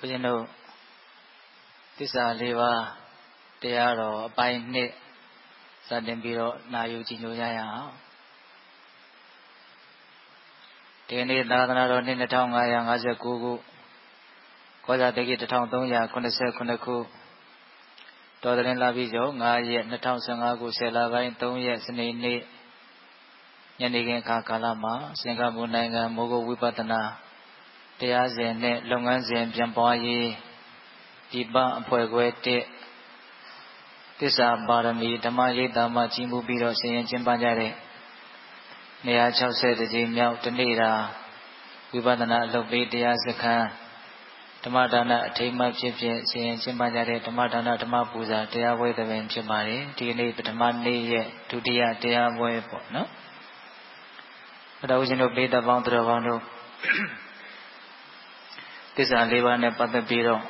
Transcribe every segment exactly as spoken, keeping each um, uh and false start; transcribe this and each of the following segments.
ဦးဇင်းတို့သစ္စာလေးပါးတရားတော်အပိုင်းနှစ်စတင်ပြီးတော့နာယူကြည်ညိုကြရအောင်ဒီနေ့သာသနာတော်နှစ်နှစ်ထောင်ငါးရာငါးဆယ်ကိုခုကောဇာတက္ကိတစ်ထောင်သုံးရာခုနှစ်ဆယ်ခုနှစ်ခုတော်တဲ့လပြီးကျော်ငါးရက်နှစ်ထောင်ဆယ်ငါးခုဆယ်လပိုင်းသုံးရက်စနေနေ့ညနေခင်းအခါကာလမှာစင်ကာပူနိုင်ငံမိုးကုတ်ဝိပဿနာတရားစဉ်နဲ့လုပ်ငန်းစဉ်ပြန်ပွားရေးဒီပအဖွဲ့ခွဲတစ်သစ္စာပါရမီဓမ္မရိပ်သာမှာကြီးမှုပြီးတော့ဆင်ရင်ကျင်းပကြတဲ့နေရာ၆၀ကြိမ်မြောက်တနေ့တာဝိပဿနာအလုပ်ပေးတရားစခန်းဓမ္မဒါနအထိမ်းအမှတ်ဖြစ်ဖြစ်ဆင်ရင်ကျင်းပကြတဲ့ဓမ္မဒါနဓမ္မပူဇာတရားပွဲသဘင်ဖြစ်ပါတယ်ဒီနေ့ပထမနေ့ရဲ့ဒုတိယတရားပွဲပေါ့နော်အဲ့ဒါဦးဇင်းတို့ပေးသက်ပေါင်းသူတော်ကောင်းတို့သစ္စာလေးပါးနဲ့ပတ်သက်ပြီးတော့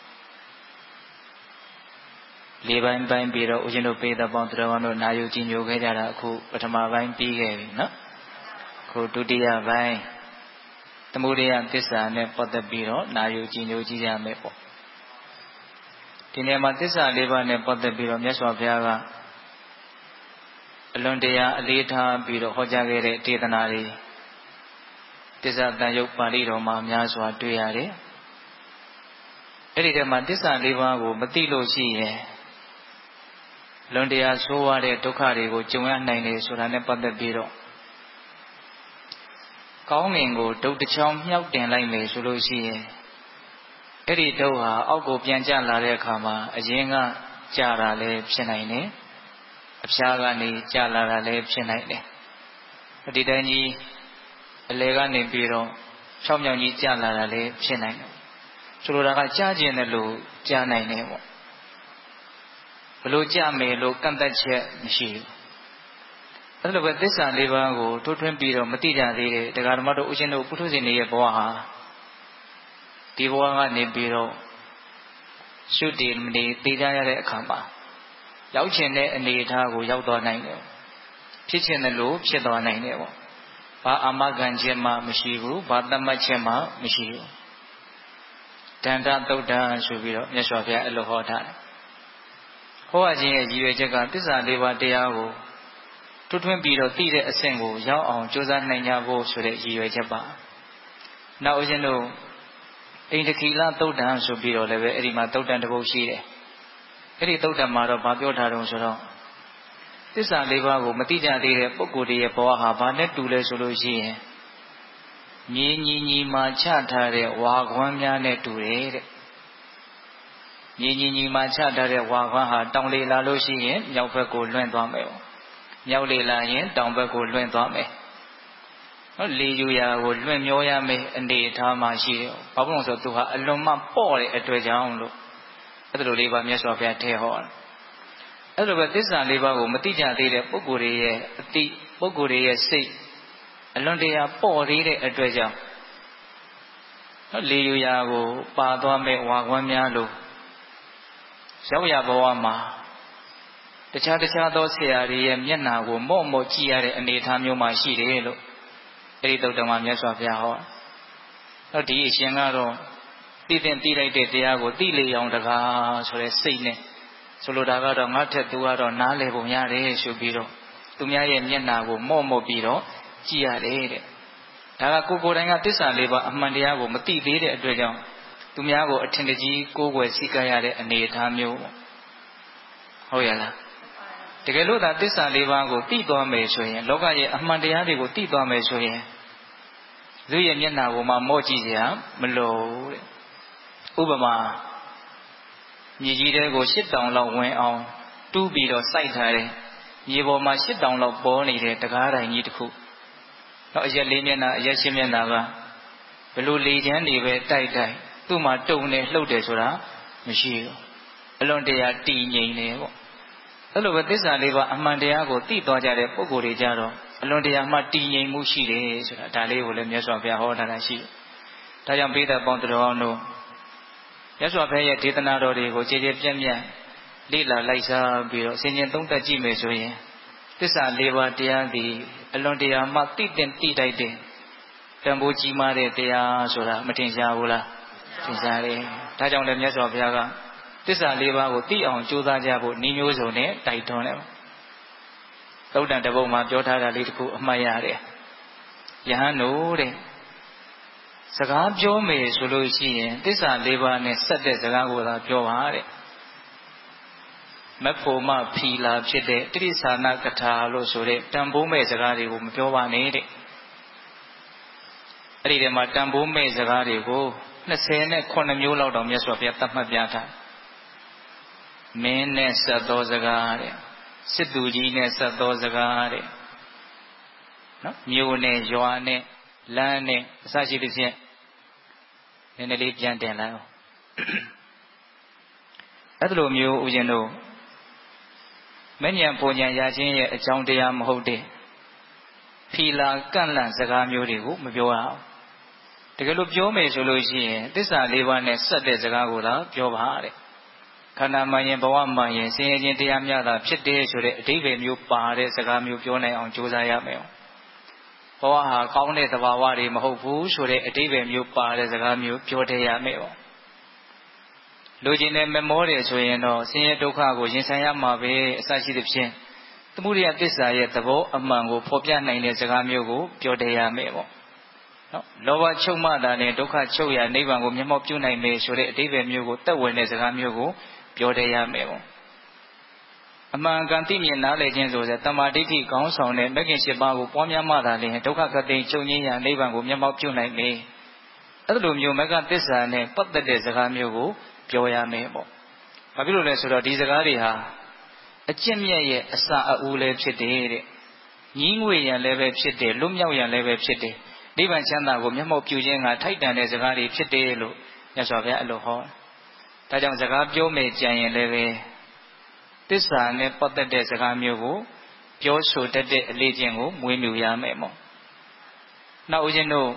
လေးပိုင်းပိုင်းပြီးတော့ဦးဇင်းတို့ပေးသက်ပေါင်းသူတော်ကောင်းတို့နာယူကြည်ညိုခဲ့ကြတာအခုပထမပိုင်းပြီးခဲ့ပြီနော်အခုဒုတိယပိုင်းသမုဒယသစ္စာနဲ့ပတ်သက်ပြီးတော့နာယူကြည်ညိုကြည့်ရမယ်ပေါ့ဒီနေရာမှာသစ္စာလေးပါးနဲ့ပတ်သက်ပြီးတော့မြတ်စွာဘုရားကအလွန်တရာအလေးထားပြီးတော့ဟောကြားခဲ့တဲ့ဒေသနာတွေသစ္စာတန်ရုပ်ပါဠိတော်မှာများစွာတွေ့ရတယ်အဲ့ဒီထဲမှာသစ္စာလေးပါးကိုမသိလို့ရှိရင်လွန်တရားဆိုးဝါးတဲ့ဒုက္ခတွေကိုကြုံရနိုင်တယ်ဆိုတာနဲ့ပတ်သက်ပြီးတော့ကောင်းငင်ကိုဒုတ်တစ်ချောင်းမြှောက်တင်လိုက်မယ်ဆိုလို့ရှိရင်အဲ့ဒီဒုတ်ဟာအောက်ကိုပြန်ကျလာတဲ့အခါမှာအရင်ကကျတာလည်းဖြစ်နိုင်တယ်အဖျားကနေကျလာတာလည်းဖြစ်နိုင်တယ်ဒီတိုင်းကြီးအလေကနေပြီးတော့၆မြောင်ကြီးကျလာတာလည်းဖြစ်နိုင်တယ်ဆိုလိုတာကကြားကျင်တယ်လို့ကြားနိုင်တယ်ပေါ့ဘလို့ကြားမယ်လို့ကန့်သက်ချက်မရှိဘူးအဲ့လိုပဲသစ္စာလေးပါးကိုထိုးထွင်းပြီးတော့မသိကြသေးတဲ့တရားဓမ္မတို့ဥရှင်တို့ပုထုဇဉ်တွေရဲ့ဘဝဟာဒီဘဝကနေပြီးတော့ရှုတည်မနေသိကြရတဲ့အခါမှာရောက်ချင်တဲ့အနေအထားကိုရောက်သွားနိုင်တယ်ဖြစ်ချင်တယ်လို့ဖြစ်သွားနိုင်တယ်ပေါ့ဘာအာမခံချက်မှမရှိဘူးဘာသတ်မှတ်ချက်မှမရှိဘူးတန်တသုတ်တံဆိုပြီးတော့မြတ်စွာဘုရားအဲ့လိုဟောထားတယ်ဟောခြင်းရဲ့ရည်ရွယ်ချက်ကသစ္စာလေးပါးတရားကိုထွတ်ထွင်းပြီးတော့သိတဲ့အဆင့်ကိုရောက်အောင်ကြိုးစားနိုင်ကြဖို့ဆိုတဲ့ရည်ရွယ်ချက်ပါနောက်ဦးဇင်းတို့အိန္ဒကိလသုတ်တံဆိုပြီးတော့လည်းပဲအဲ့ဒီမှာသုတ်တံတစ်ပုဒ်ရှိတယ်အဲ့ဒီသုတ်တံမှာတော့ဗာပြောထားတုံးဆိုတော့သစ္စာလေးပါးကိုမသိကြသေးတဲ့ပုဂ္ဂိုလ်ရဲ့ဘဝဟာဘာနဲ့တူလဲဆိုလို့ရှိရင်မြေညီညီမှာချထားတဲ့ဝါခွမ်းများနဲ့တူတယ်တဲ့မြေညီညီမှာချထားတဲ့ဝါခွမ်းဟာတောင်လေလာလို့ရှိရင်မြောက်ဘက်ကိုလွင့်သွားမယ်မြောက်လေလာရင်တောင်ဘက်ကိုလွင့်သွားမယ်နော်လေယူရာကိုလွင့်မျောရမယ်အနေအထားမှာရှိတယ်ဘာဖြစ်လို့ဆိုသူဟာအလွန်မှပေါ့တဲ့အတွက်ကြောင့်လို့အဲ့လိုလေးပါမြတ်စွာဘုရားထဲဟောတယ်အဲ့လိုပဲသစ္စာလေးပါးကိုမသိကြသေးတဲ့ပုဂ္ဂိုလ်တွေရဲ့အတိပုဂ္ဂိုလ်တွေရဲ့စိတ်အလွန်တရာပေါ့သေးတဲ့အတွက်ကြောင့်နော်လေယူရာကိုပါသွားမဲ့ဝါခွမ်းများလို့ရောက်ရဘဝမှာတခြားတခြားသောဆရာတွေရဲ့မျက်နှာကိုမော့မော့ကြည့်ရတဲ့အနေအထားမျိုးမှရှိတယ်လို့အဲဒီသုတ်တော်မှာမြတ်စွာဘုရားဟောတော့ဒီအရှင်ကတော့သိတဲ့သိလိုက်တဲ့တရားကိုသိလေအောင်တကားဆိုတဲ့စိတ်နဲ့ဆိုလိုတာကတော့ငါထက်သူကတော့နားလေပုံရတယ်ဆိုပြီးတော့သူများရဲ့မျက်နှာကိုမော့မော့ပြီးတော့ကြည့်ရတယ်တဲ့ဒါကကိုယ်ကိုယ်တိုင်ကသစ္စာလေးပါအမှန်တရားကိုမသိသေးတဲ့အတွက်ကြောင့်သူများကိုအထင်ကြီးကိုးကွယ်စိတ်ကရတဲ့အနေအထားမျိုးဟုတ်ရလားတကယ်လို့သာသစ္စာလေးပါးကိုသိသွားမယ်ဆိုရင်လောကရဲ့အမှန်တရားတွေကိုသိသွားမယ်ဆိုရင်သူရဲ့မျက်နှာကိုမှမော့ကြည့်စရာမလိုတဲ့ဥပမာမြေကြီးတဲကိုရှစ်တောင်လောက်ဝင်အောင်တူးပြီးတော့စိုက်ထားတယ်မြေပေါ်မှာရှစ်တောင်လောက်ပေါ်နေတဲ့တကားတိုင်ကြီးတစ်ခုတော့အရက်လေးမျက်နှာအရက်ရှင်းမျက်နှာကဘလို့လေချမ်းတွေပဲတိုက်တိုက်သူ့မှာတုံနေလှုပ်တယ်ဆိုတာမရှိဘူးအလွန်တရာတည်ငြိမ်နေပေါ့အဲ့လိုပဲသစ္စာလေးပါအမှန်တရားကိုသိသွားကြတဲ့ပုဂ္ဂိုလ်တွေကြတော့အလွန်တရာမှတည်ငြိမ်မှုရှိတယ်ဆိုတာဒါလေးကိုလည်းမြတ်စွာဘုရားဟောထားတာရှိတယ်ဒါကြောင့်ပိဋကပေါင်းတော်အောင်တို့မြတ်စွာဘုရားရဲ့ဒေသနာတော်တွေကိုကြည်ကြည်ပြန့်ပြန့်လေ့လာလိုက်စားပြီးတော့ဆင်ခြင်သုံးသပ်ကြည့်မယ်ဆိုရင်သစ္စာလေးပါးတရားသည်အလွန်တရာမှသိတဲ့သိတိုက်တဲ့တန်ဖိုးကြီးမားတဲ့တရားဆိုတာမထင်ရှားဘူးလားထင်ရှားတယ်ဒါကြောင့်လည်းမြတ်စွာဘုရားကသစ္စာလေးပါးကိုသိအောင်ကြိုးစားကြဖို့ဤမျိုးစုံနဲ့တိုက်တွန်းတယ်သုတ်တန်တပုတ်မှာပြောထားတာလေးတခုအမှတ်ရတယ်ယဟန်တို့တဲ့စကားပြောမယ်ဆိုလို့ရှိရင်သစ္စာလေးပါးနဲ့ဆက်တဲ့စကားကိုသာပြောပါတဲ့မဖို့မဖီလာဖြစ်တဲ့တိရိစ္ဆာနကထာလို့ဆိုတဲ့တန်ဖိုးမဲ့စကားတွေကိုမပြောပါနဲ့တဲ့အဲ့ဒီထဲမှာတန်ဖိုးမဲ့စကားတွေကိုနှစ်ဆယ်နဲ့ခုနှစ်မျိုးလောက်တော့မြတ်စွာဘုရားသတ်မှတ်ပြထားမင်းနဲ့ဆက်သောစကားတဲ့စစ်သူကြီးနဲ့ဆက်သောစကားတဲ့နော်မြို့နဲ့ရွာနဲ့လမ်းနဲ့အစရှိသဖြင့်နည်းနည်းလေးပြန်တင်လိုက်အောင်အဲ့လိုမျိုးဦးဇင်းတို့မဉ္ဇဉ်ပုံဉ္ဇဉ်ရခြင်းရဲ့အကြောင်းတရားမဟုတ်တဲ့ဖီလာကန့်လန့်စကားမျိုးတွေကိုမပြောရအောင်တကယ်လို့ပြောမယ်ဆိုလို့ရှိရင်သစ္စာလေးပါးနဲ့ဆက်တဲ့စကားကိုသာပြောပါတဲ့ခန္ဓာမှန်ရင်ဘဝမှန်ရင်ဆင်းရဲခြင်းတရားများတာဖြစ်တယ်ဆိုတဲ့အဓိပ္ပာယ်မျိုးပါတဲ့စကားမျိုးပြောနိုင်အောင်ကြိုးစားရမယ်ဘဝဟာကောင်းတဲ့သဘာဝတွေမဟုတ်ဘူးဆိုတဲ့အဓိပ္ပာယ်မျိုးပါတဲ့စကားမျိုးပြောတတ်ရမယ်ပေါ့လူချင်းနဲ့မမောတယ်ဆိုရင်တော့ဆင်းရဲဒုက္ခကိုရင်ဆိုင်ရမှာပဲအစရှိသဖြင့်သမုဒယသစ္စာရဲ့သဘောအမှန်ကိုဖော်ပြနိုင်တဲ့စကားမျိုးကိုပြောတတ်ရမယ်ပေါ့နော်လောဘချုပ်မှတာနဲ့ဒုက္ခချုပ်ရနိဗ္ဗာန်ကိုမျက်မှောက်ပြုနိုင်မယ်ဆိုတဲ့အဓိပ္ပာယ်မျိုးကိုသက်ဝင်တဲ့စကားမျိုးကိုပြောတတ်ရမယ်ပေါ့အမှန်ကန်သိမြင်နားလည်ခြင်းဆိုတဲ့တမာဒိဋ္ဌိခေါင်းဆောင်တဲ့မဂ္ဂင်၈ပါးကိုပွားများမှသာလျှင်ဒုက္ခခတ်သိမ်းချုပ်ငြိမ်းရာနိဗ္ဗာန်ကိုမျက်မှောက်ပြုနိုင်မယ်အဲ့လိုမျိုးမဂ္ဂသစ္စာနဲ့ပတ်သက်တဲ့စကားမျိုးကိုပြောရမယ်ပေါ့ဘာဖြစ်လို့လဲဆိုတော့ဒီစကားတွေဟာအကျင့်မြတ်ရဲ့အစာအဦးလည်းဖြစ်တယ်တဲ့ညီးငွေရန်လည်းပဲဖြစ်တယ်လွတ်မြောက်ရန်လည်းပဲဖြစ်တယ်နိဗ္ဗာန်ချမ်းသာကိုမျက်မှောက်ပြုခြင်းကထိုက်တန်တဲ့စကားတွေဖြစ်တယ်လို့မြတ်စွာဘုရားအဲ့လိုဟောဒါကြောင့်စကားပြောမယ်ကြံရင်လည်းပဲသစ္စာနဲ့ပတ်သက်တဲ့စကားမျိုးကိုပြောဆိုတတ်တဲ့အလေးချင်းကိုမွေးမြူရမယ်ပေါ့နောက်ဦးဇင်းတို့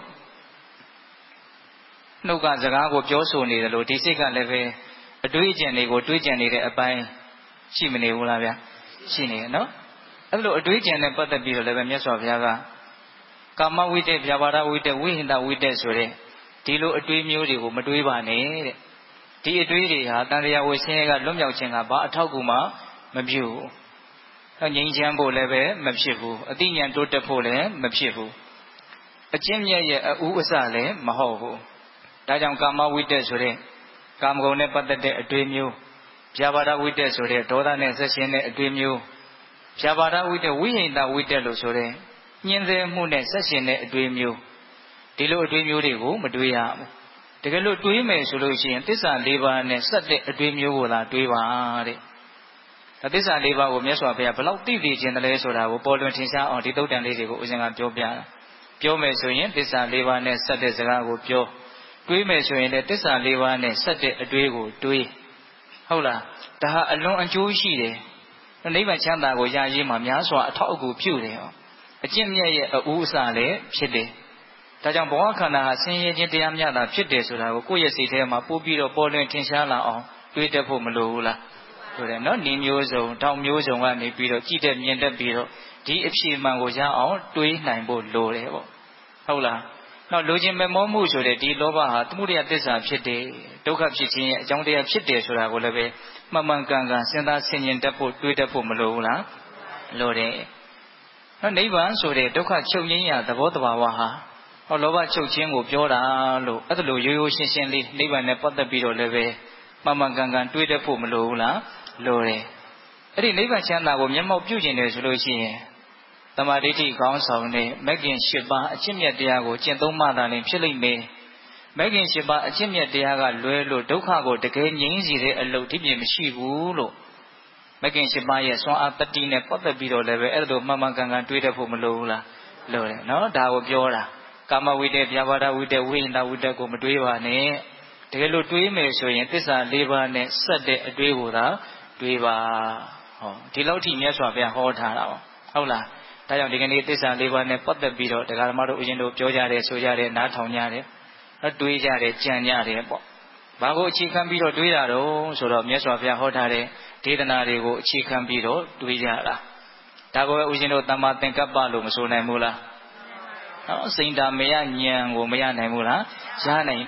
နှုတ်ကစကားကိုပြောဆိုနေတယ်လို့ဒီစိတ်ကလည်းပဲအတွေးအကြံတွေကိုတွေးကြံနေတဲ့အပိုင်းရှိမနေဘူးလားဗျာရှိနေတယ်နော်အဲ့လိုအတွေးကြံနဲ့ပတ်သက်ပြီးတော့လည်းပဲမြတ်စွာဘုရားကကာမဝိတ္တဗျာပါဒဝိတ္တဝိဟိန္ဒဝိတ္တဆိုတဲ့ဒီလိုအတွေးမျိုးတွေကိုမတွေးပါနဲ့တဲ့ဒီအတွေးတွေဟာတန်တရားဝဆင်းရဲကလွတ်မြောက်ခြင်းကဘာအထောက်အကူမှမပြုဘူး။ငြိမ်းချမ်းဖို့လည်းပဲမဖြစ်ဘူး။အသိဉာဏ်တိုးတက်ဖို့လည်းမဖြစ်ဘူး။အကျင့်မြတ်ရဲ့အဦးအစလည်းမဟုတ်ဘူး။ဒါကြောင့်ကာမဝိတ္တဆိုတဲ့ကာမဂုဏ်နဲ့ပတ်သက်တဲ့အတွေးမျိုးဗျာပါဒဝိတ္တဆိုတဲ့ဒေါသနဲ့ဆက်ရှင်တဲ့အတွေးမျိုးဗျာပါဒဝိတ္တဝိဟိန္ဒဝိတ္တလို့ဆိုတဲ့ညှင်းဆဲမှုနဲ့ဆက်ရှင်တဲ့အတွေးမျိုးဒီလိုအတွေးမျိုးတွေကိုမတွေးရဘူးတကယ်လို့တွေးမယ်ဆိုလို့ရှိရင်သစ္စာလေးပါးနဲ့ဆက်တဲ့အတွေးမျိုးကိုသာတွေးပါတဲ့ဒါသစ္စာလေးပါးကိုမြတ်စွာဘုရားဘယ်လောက်သိသိခြင်းတလဲဆိုတာကိုပေါ်လွင်ထင်ရှားအောင်ဒီသုတ်တန်လေးတွေကိုဦးဇင်းကပြောပြတာပြောမယ်ဆိုရင်သစ္စာလေးပါးနဲ့ဆက်တဲ့စကားကိုပြောတွေးမယ်ဆိုရင်လည်းသစ္စာလေးပါးနဲ့ဆက်တဲ့အတွေးကိုတွေးဟုတ်လားဒါဟာအလွန်အကျိုးရှိတယ်နိဗ္ဗာန်ချမ်းသာကိုရရေးမှာများစွာအထောက်အကူပြုတယ်အကျင့်မြတ်ရဲ့အဦးအစလည်းဖြစ်တယ်ဒါကြောင့်ဘဝခန္ဓာဟာဆင်းရဲခြင်းတရားများတာဖြစ်တယ်ဆိုတာကိုကိုယ့်ရဲ့စိတ်ထဲမှာပို့ပြီးတော့ပေါ်လွင်ထင်ရှားလာအောင်တွေးတတ်ဖို့မလိုဘူးလားဆိုတယ်နော်ဤမျိုးစုံတောင်မျိုးစုံကနေပြီးတော့ကြည့်တဲ့မြင်တတ်ပြီးတော့ဒီအဖြစ်မှန်ကိုရအောင်တွေးနိုင်ဖို့လိုတယ်ပေါ့ဟုတ်လားနောက်လူချင်းမမောမှုဆိုတဲ့ဒီလောဘဟာသမုဒယသစ္စာဖြစ်တယ်ဒုက္ခဖြစ်ခြင်းရဲ့အကြောင်းတရားဖြစ်တယ်ဆိုတာကိုလည်းပဲမှန်မှန်ကန်ကန်စဉ်းစားဆင်ခြင်တတ်ဖို့တွေးတတ်ဖို့မလိုဘူးလားလိုတယ်နော်နိဗ္ဗာန်ဆိုတဲ့ဒုက္ခချုပ်ငြိမ်းရာသဘောတဘာဝဟာဟောလောဘချုပ်ခြင်းကိုပြောတာလို့အဲ့ဒါလိုရိုးရိုးရှင်းရှင်းလေးနိဗ္ဗာန်နဲ့ပတ်သက်ပြီးတော့လည်းပဲမှန်မှန်ကန်ကန်တွေးတတ်ဖို့မလိုဘူးလားလိုတယ်အဲ့ဒီနိဗ္ဗာန်ချမ်းသာကိုမျက်မှောက်ပြုကျင်တယ်ဆိုလို့ရှိရင်တမာဒိဋ္ဌိခေါင်းဆောင်တဲ့မဂ္ဂင်၈ပါးအကျင့်မြတ်တရားကိုကျင့်သုံးမှသာလျှင်ဖြစ်လိမ့်မယ်မဂ္ဂင်၈ပါးအကျင့်မြတ်တရားကလွဲလို့ဒုက္ခကိုတကယ်ငြိမ်းစေတဲ့အလုပ်ဒီပြင်မရှိဘူးလို့မဂ္ဂင်၈ပါးရဲ့စွမ်းအားတတိနဲ့ပတ်သက်ပြီးတော့လည်းပဲအဲ့ဒါလိုမှန်မှန်ကန်ကန်တွေးတတ်ဖို့မလိုဘူးလားလိုတယ်နော်ဒါကိုပြောတာကာမဝိတ္တဗျာပါဒဝိတ္တဝိဟိန္ဒဝိတ္တကိုမတွေးပါနဲ့တကယ်လို့တွေးမယ်ဆိုရင်သစ္စာ၄ပါးနဲ့ဆက်တဲ့အတွေးကိုသာတွေးပါဟောဒီလောက်ထိမြတ်စွာဘုရားဟောထားတာပါဟုတ်လားဒါကြောင့်ဒီကနေ့သစ္စာ၄ပါးနဲ့ပတ်သက်ပြီးတော့တရားဓမ္မတို့ဦးဇင်းတို့ပြောကြတယ်ဆိုကြတယ်နားထောင်ကြတယ်တွေးကြတယ်ကြံကြတယ်ပေါ့ဘာကိုအခြေခံပြီးတော့တွေးတာတော့ဆိုတော့မြတ်စွာဘုရားဟောထားတဲ့ဒေသနာတွေကိုအခြေခံပြီးတော့တွေးကြတာဒါကိုပဲဦးဇင်းတို့သမ္မာသင်္ကပ္ပလို့မဆိုနိုင်ဘူးလားနော်စိန်တာမရဉာဏ်ကိုမရနိုင်ဘူးလားရနိုင်တယ်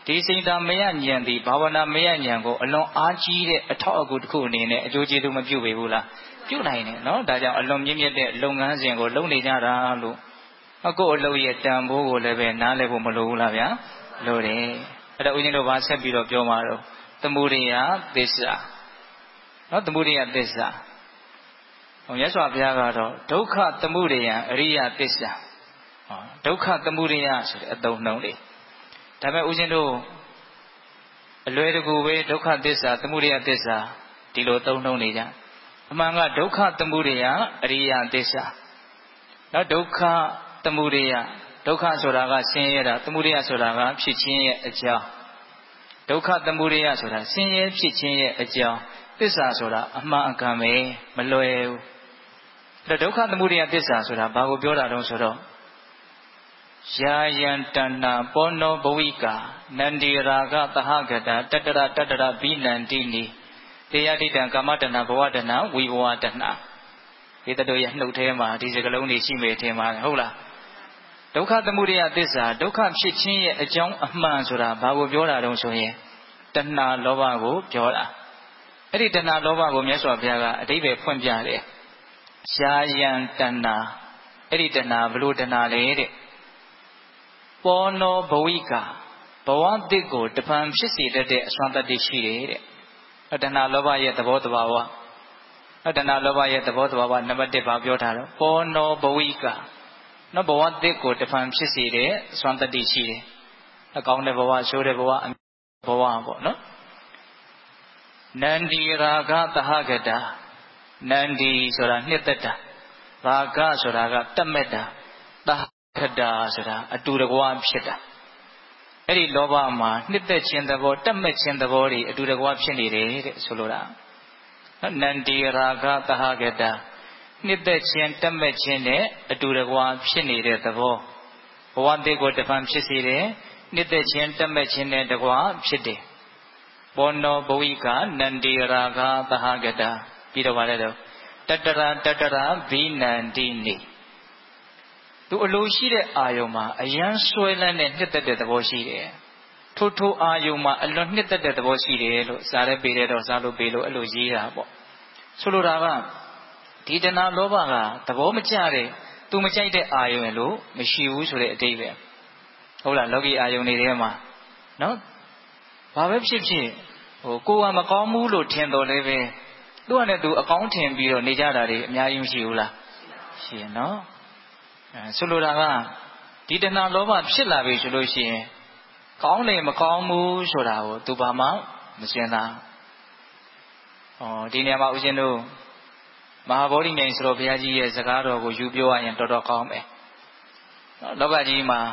ဒီစိတ်ဓာမယဉာဏ်ဒီဘာဝနာမယဉာဏ်ကိုအလွန်အားကြီးတဲ့အထောက်အကူတစ်ခုအနေနဲ့အကျိုးကျေးဇူးမပြုပေဘူးလားပြုနိုင်တယ်နော်ဒါကြောင့်အလွန်မြင့်မြတ်တဲ့လုပ်ငန်းစဉ်ကိုလုပ်နေကြတာလို့အခုအလုပ်ရဲ့တန်ဖိုးကိုလည်းပဲနားလည်ဖို့မလိုဘူးလားဗျာလိုတယ်အဲ့တော့ဦးဇင်းတို့ဘာဆက်ပြီးတော့ပြောမှာတော့သမုဒိယသစ္စာနော်သမုဒိယသစ္စာဟောမြတ်စွာဘုရားကတော့ဒုက္ခသမုဒိယအရိယသစ္စာဟောဒုက္ခသမုဒိယဆိုတဲ့အသုံးနှုန်းလေးဒါပေမဲ့ဦးဇင်းတို့အလွယ်တကူပဲဒုက္ခသစ္စာသမုဒိယသစ္စာဒီလိုသုံးနှုန်းနေကြအမှန်ကဒုက္ခသမုဒိယအရိယသစ္စာနော်ဒုက္ခသမုဒိယဒုက္ခဆိုတာကဆင်းရဲတာသမုဒိယဆိုတာကဖြစ်ခြင်းရဲ့အကြောင်းဒုက္ခသမုဒိယဆိုတာဆင်းရဲဖြစ်ခြင်းရဲ့အကြောင်းသစ္စာဆိုတာအမှန်အကန်ပဲမလွယ်ဘူးအဲ့ဒုက္ခသမုဒိယသစ္စာဆိုတာဘာကိုပြောတာတုံးဆိုတော့ယာယံတဏပောနောဘဝိကာနန္ဒီရာဂသဟဂတတတ္တရတတ္တရဘိနန္တိနိတေယတိတံကာမတဏဘဝတဏဝိဘဝတဏဒီတတို့ရဲ့နှုတ်ထဲမှာဒီစကလုံးတွေရှိမယ်ထင်ပါတယ်ဟုတ်လားဒုက္ခသမုဒိယသစ္စာဒုက္ခဖြစ်ခြင်းရဲ့အကြောင်းအမှန်ဆိုတာဘာကိုပြောတာတုံးဆိုရင်တဏှာလောဘကိုပြောတာအဲ့ဒီတဏှာလောဘကိုမြတ်စွာဘုရားကအဓိပ္ပာယ်ဖွင့်ပြတယ်ရှားယံတဏှာအဲ့ဒီတဏှာဘလို့တဏှာလဲတဲ့ပောနောဘဝိကာဘဝတစ်ကိုတဖန်ဖြစ်စေတတ်တဲ့အစွမ်းတတ္တိရှိတယ်တဲ့တဏှာလောဘရဲ့သဘောတဘာဝတဏှာလောဘရဲ့သဘောတဘာဝနံပါတ်တစ်ပါပြောထားတော့ပောနောဘဝိကာနော်ဘဝတစ်ကိုတဖန်ဖြစ်စေတဲ့အစွမ်းတတ္တိရှိတယ်အကောင်းတဲ့ဘဝဆိုးတဲ့ဘဝဘဝပေါ့နော်နန္ဒီရာဂသဟဂတနန္ဒီဆိုတာနှစ်သက်တာရာဂဆိုတာကတတ်မဲ့တာသဟဂတဆိုတာအတူတကွဖြစ်တာအဲ့ဒီလောဘမှာနှစ်သက်ခြင်းသဘောတတ်မဲ့ခြင်းသဘောတွေအတူတကွဖြစ်နေတယ်တဲ့ဆိုလိုတာနန္ဒီရာဂသဟဂတနှစ်သက်ခြင်းတတ်မဲ့ခြင်းနဲ့အတူတကွဖြစ်နေတဲ့သဘောဘဝတည်းကိုတဖန်ဖြစ်စေတယ်နှစ်သက်ခြင်းတတ်မဲ့ခြင်းနဲ့တကွဖြစ်တယ်ပောနောဘဝိကနန္ဒီရာဂသဟဂတပြီးတော့ဗါလဲတော့တတ္တရတတ္တရဘိနန္တိနိသူအလိုရှိတဲ့အာယုံမှာအယံဆွဲလန်းတဲ့နှစ်သက်တဲ့သဘောရှိတယ်ထို့ထိုအာယုံမှာအလွန်နှစ်သက်တဲ့သဘောရှိတယ်လို့စားရဲပေးတဲ့တော့စားလို့ပေးလို့အဲ့လိုရေးတာပေါ့ဆိုလိုတာကဒီတဏှာလောဘကသဘောမကျတဲ့သူမကြိုက်တဲ့အာယုံလို့မရှိဘူးဆိုတဲ့အတိတ်ပဲဟုတ်လားလောကီအာယုံတွေထဲမှာနော်ဘာပဲဖြစ်ဖြစ်ဟိုကိုယ်ကမကောင်းဘူးလို့ထင်တော်လည်းပဲသူ့ကလည်းသူအကောင်းထင်ပြီးတော့နေကြတာတွေအများကြီးမရှိဘူးလားရှိရနော်အဲဆိုလိုတာကဒီတဏှာလောဘဖြစ်လာပြီဆိုလို့ရှိရင်ကောင်းတယ်မကောင်းဘူးဆိုတာကိုသူဘာမှမရှင်းတာဩဒီနေရာမှာဦးဇင်းတို့မဟာဗောဓိမြိုင်ဆိုတော့ဘုရားကြီးရဲ့စကားတော်ကိုယူပြောရရင်တော်တော်ကောင်းမယ်နော်လောကကြီးမှာ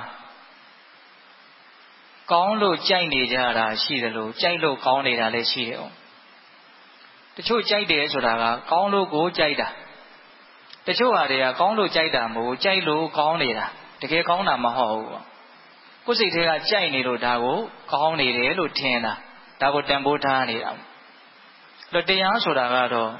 ကောင်းလို့ကြိုက်နေကြတာရှိတယ်လို့ကြိုက်လို့ကောင်းနေတာလည်းရှိတယ်။တချို့ကြိုက်တယ်ဆိုတာကကောင်းလို့ကိုကြိုက်တာ။တချို့ဟာတွေကကောင်းလို့ကြိုက်တာမဟုတ်ကြိုက်လို့ကောင်းနေတာတကယ်ကောင်းတာမဟုတ်ဘူး။ကိုယ်စိတ်ထဲကကြိုက်နေလို့ဒါကိုကောင်းနေတယ်လို့ထင်တာဒါကိုတန်ဖိုးထားနေတာ။လို့တရားဆိုတာကတော့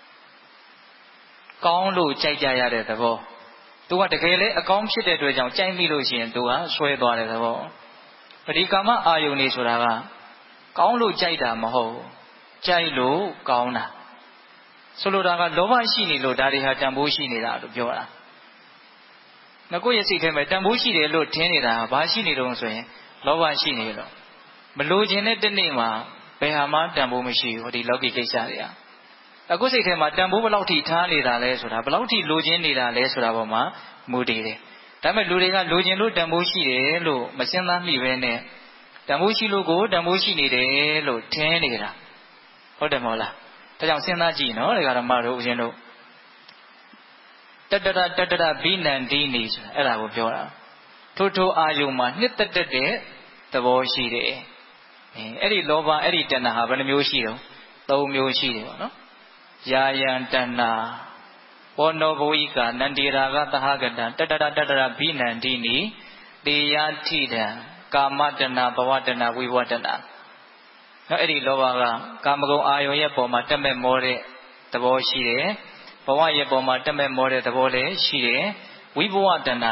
ကောင်းလို့ကြိုက်ကြရတဲ့သဘော။သူကတကယ်လည်းအကောင်းဖြစ်တဲ့အတွက်ကြောင့်ကြိုက်မိလို့ရှိရင်သူကဆွဲသွားတဲ့သဘော။ပရိကာမအာယုန်နေဆိုတာကကောင်းလို့ကြိုက်တာမဟုတ်ကြိုက်လို့ကောင်းတာဆိုလိုတာကလောဘရှိနေလို့ဒါတွေဟာတန်ဖိုးရှိနေတာလို့ပြောတာငါကိုယ့်ရဲ့စိတ်ထဲမှာတန်ဖိုးရှိတယ်လို့ထင်နေတာဘာရှိနေတုံးဆိုရင်လောဘရှိနေလို့မလိုချင်တဲ့တနေ့မှာဘယ်ဟာမှတန်ဖိုးမရှိဘူးဒီလောကီကိစ္စတွေကအခုစိတ်ထဲမှာတန်ဖိုးဘယ်လောက်ထိထားနေတာလဲဆိုတာဘယ်လောက်ထိလိုချင်နေတာလဲဆိုတာပေါ်မှာမူတည်တယ်ဒါပေမဲ့လူတွေကလိုချင်လို့တန်ဖိုးရှိတယ်လို့မစဉ်းစားမိပဲနဲ့တန်ဖိုးရှိလို့ကိုတန်ဖိုးရှိနေတယ်လို့ထင်နေတာဟုတ်တယ်မဟုတ်လားဒါကြောင့်စဉ်းစားကြည့်နော်ဒီကရမတို့ဦးဇင်းတို့တတ္တရတတ္တရဘိနန္တိနိဆိုတာအဲ့ဒါကိုပြောတာထို့ထိုအာယုံမှာနှစ်သက်တဲ့သဘောရှိတယ်အဲအဲ့ဒီလောဘအဲ့ဒီတဏှာဟာဘယ်နှမျိုးရှိတော့သုံးမျိုးရှိတယ်ပေါ့နော်ယာယံတဏှာပောနောဘဝိကနန္ဒီရာဂသဟဂတတတ္တရတတ္တရဘိနန္တိနိတေယထိတံကာမတဏဘဝတဏဝိဘဝတဏနော်အဲ့ဒီလောဘကကာမဂုဏ်အာယုံရဲ့ပုံမှာတက်မဲ့မောတဲ့သဘောရှိတယ်ဘဝရဲ့ပုံမှာတက်မဲ့မောတဲ့သဘောလည်းရှိတယ်ဝိဘဝတဏနော်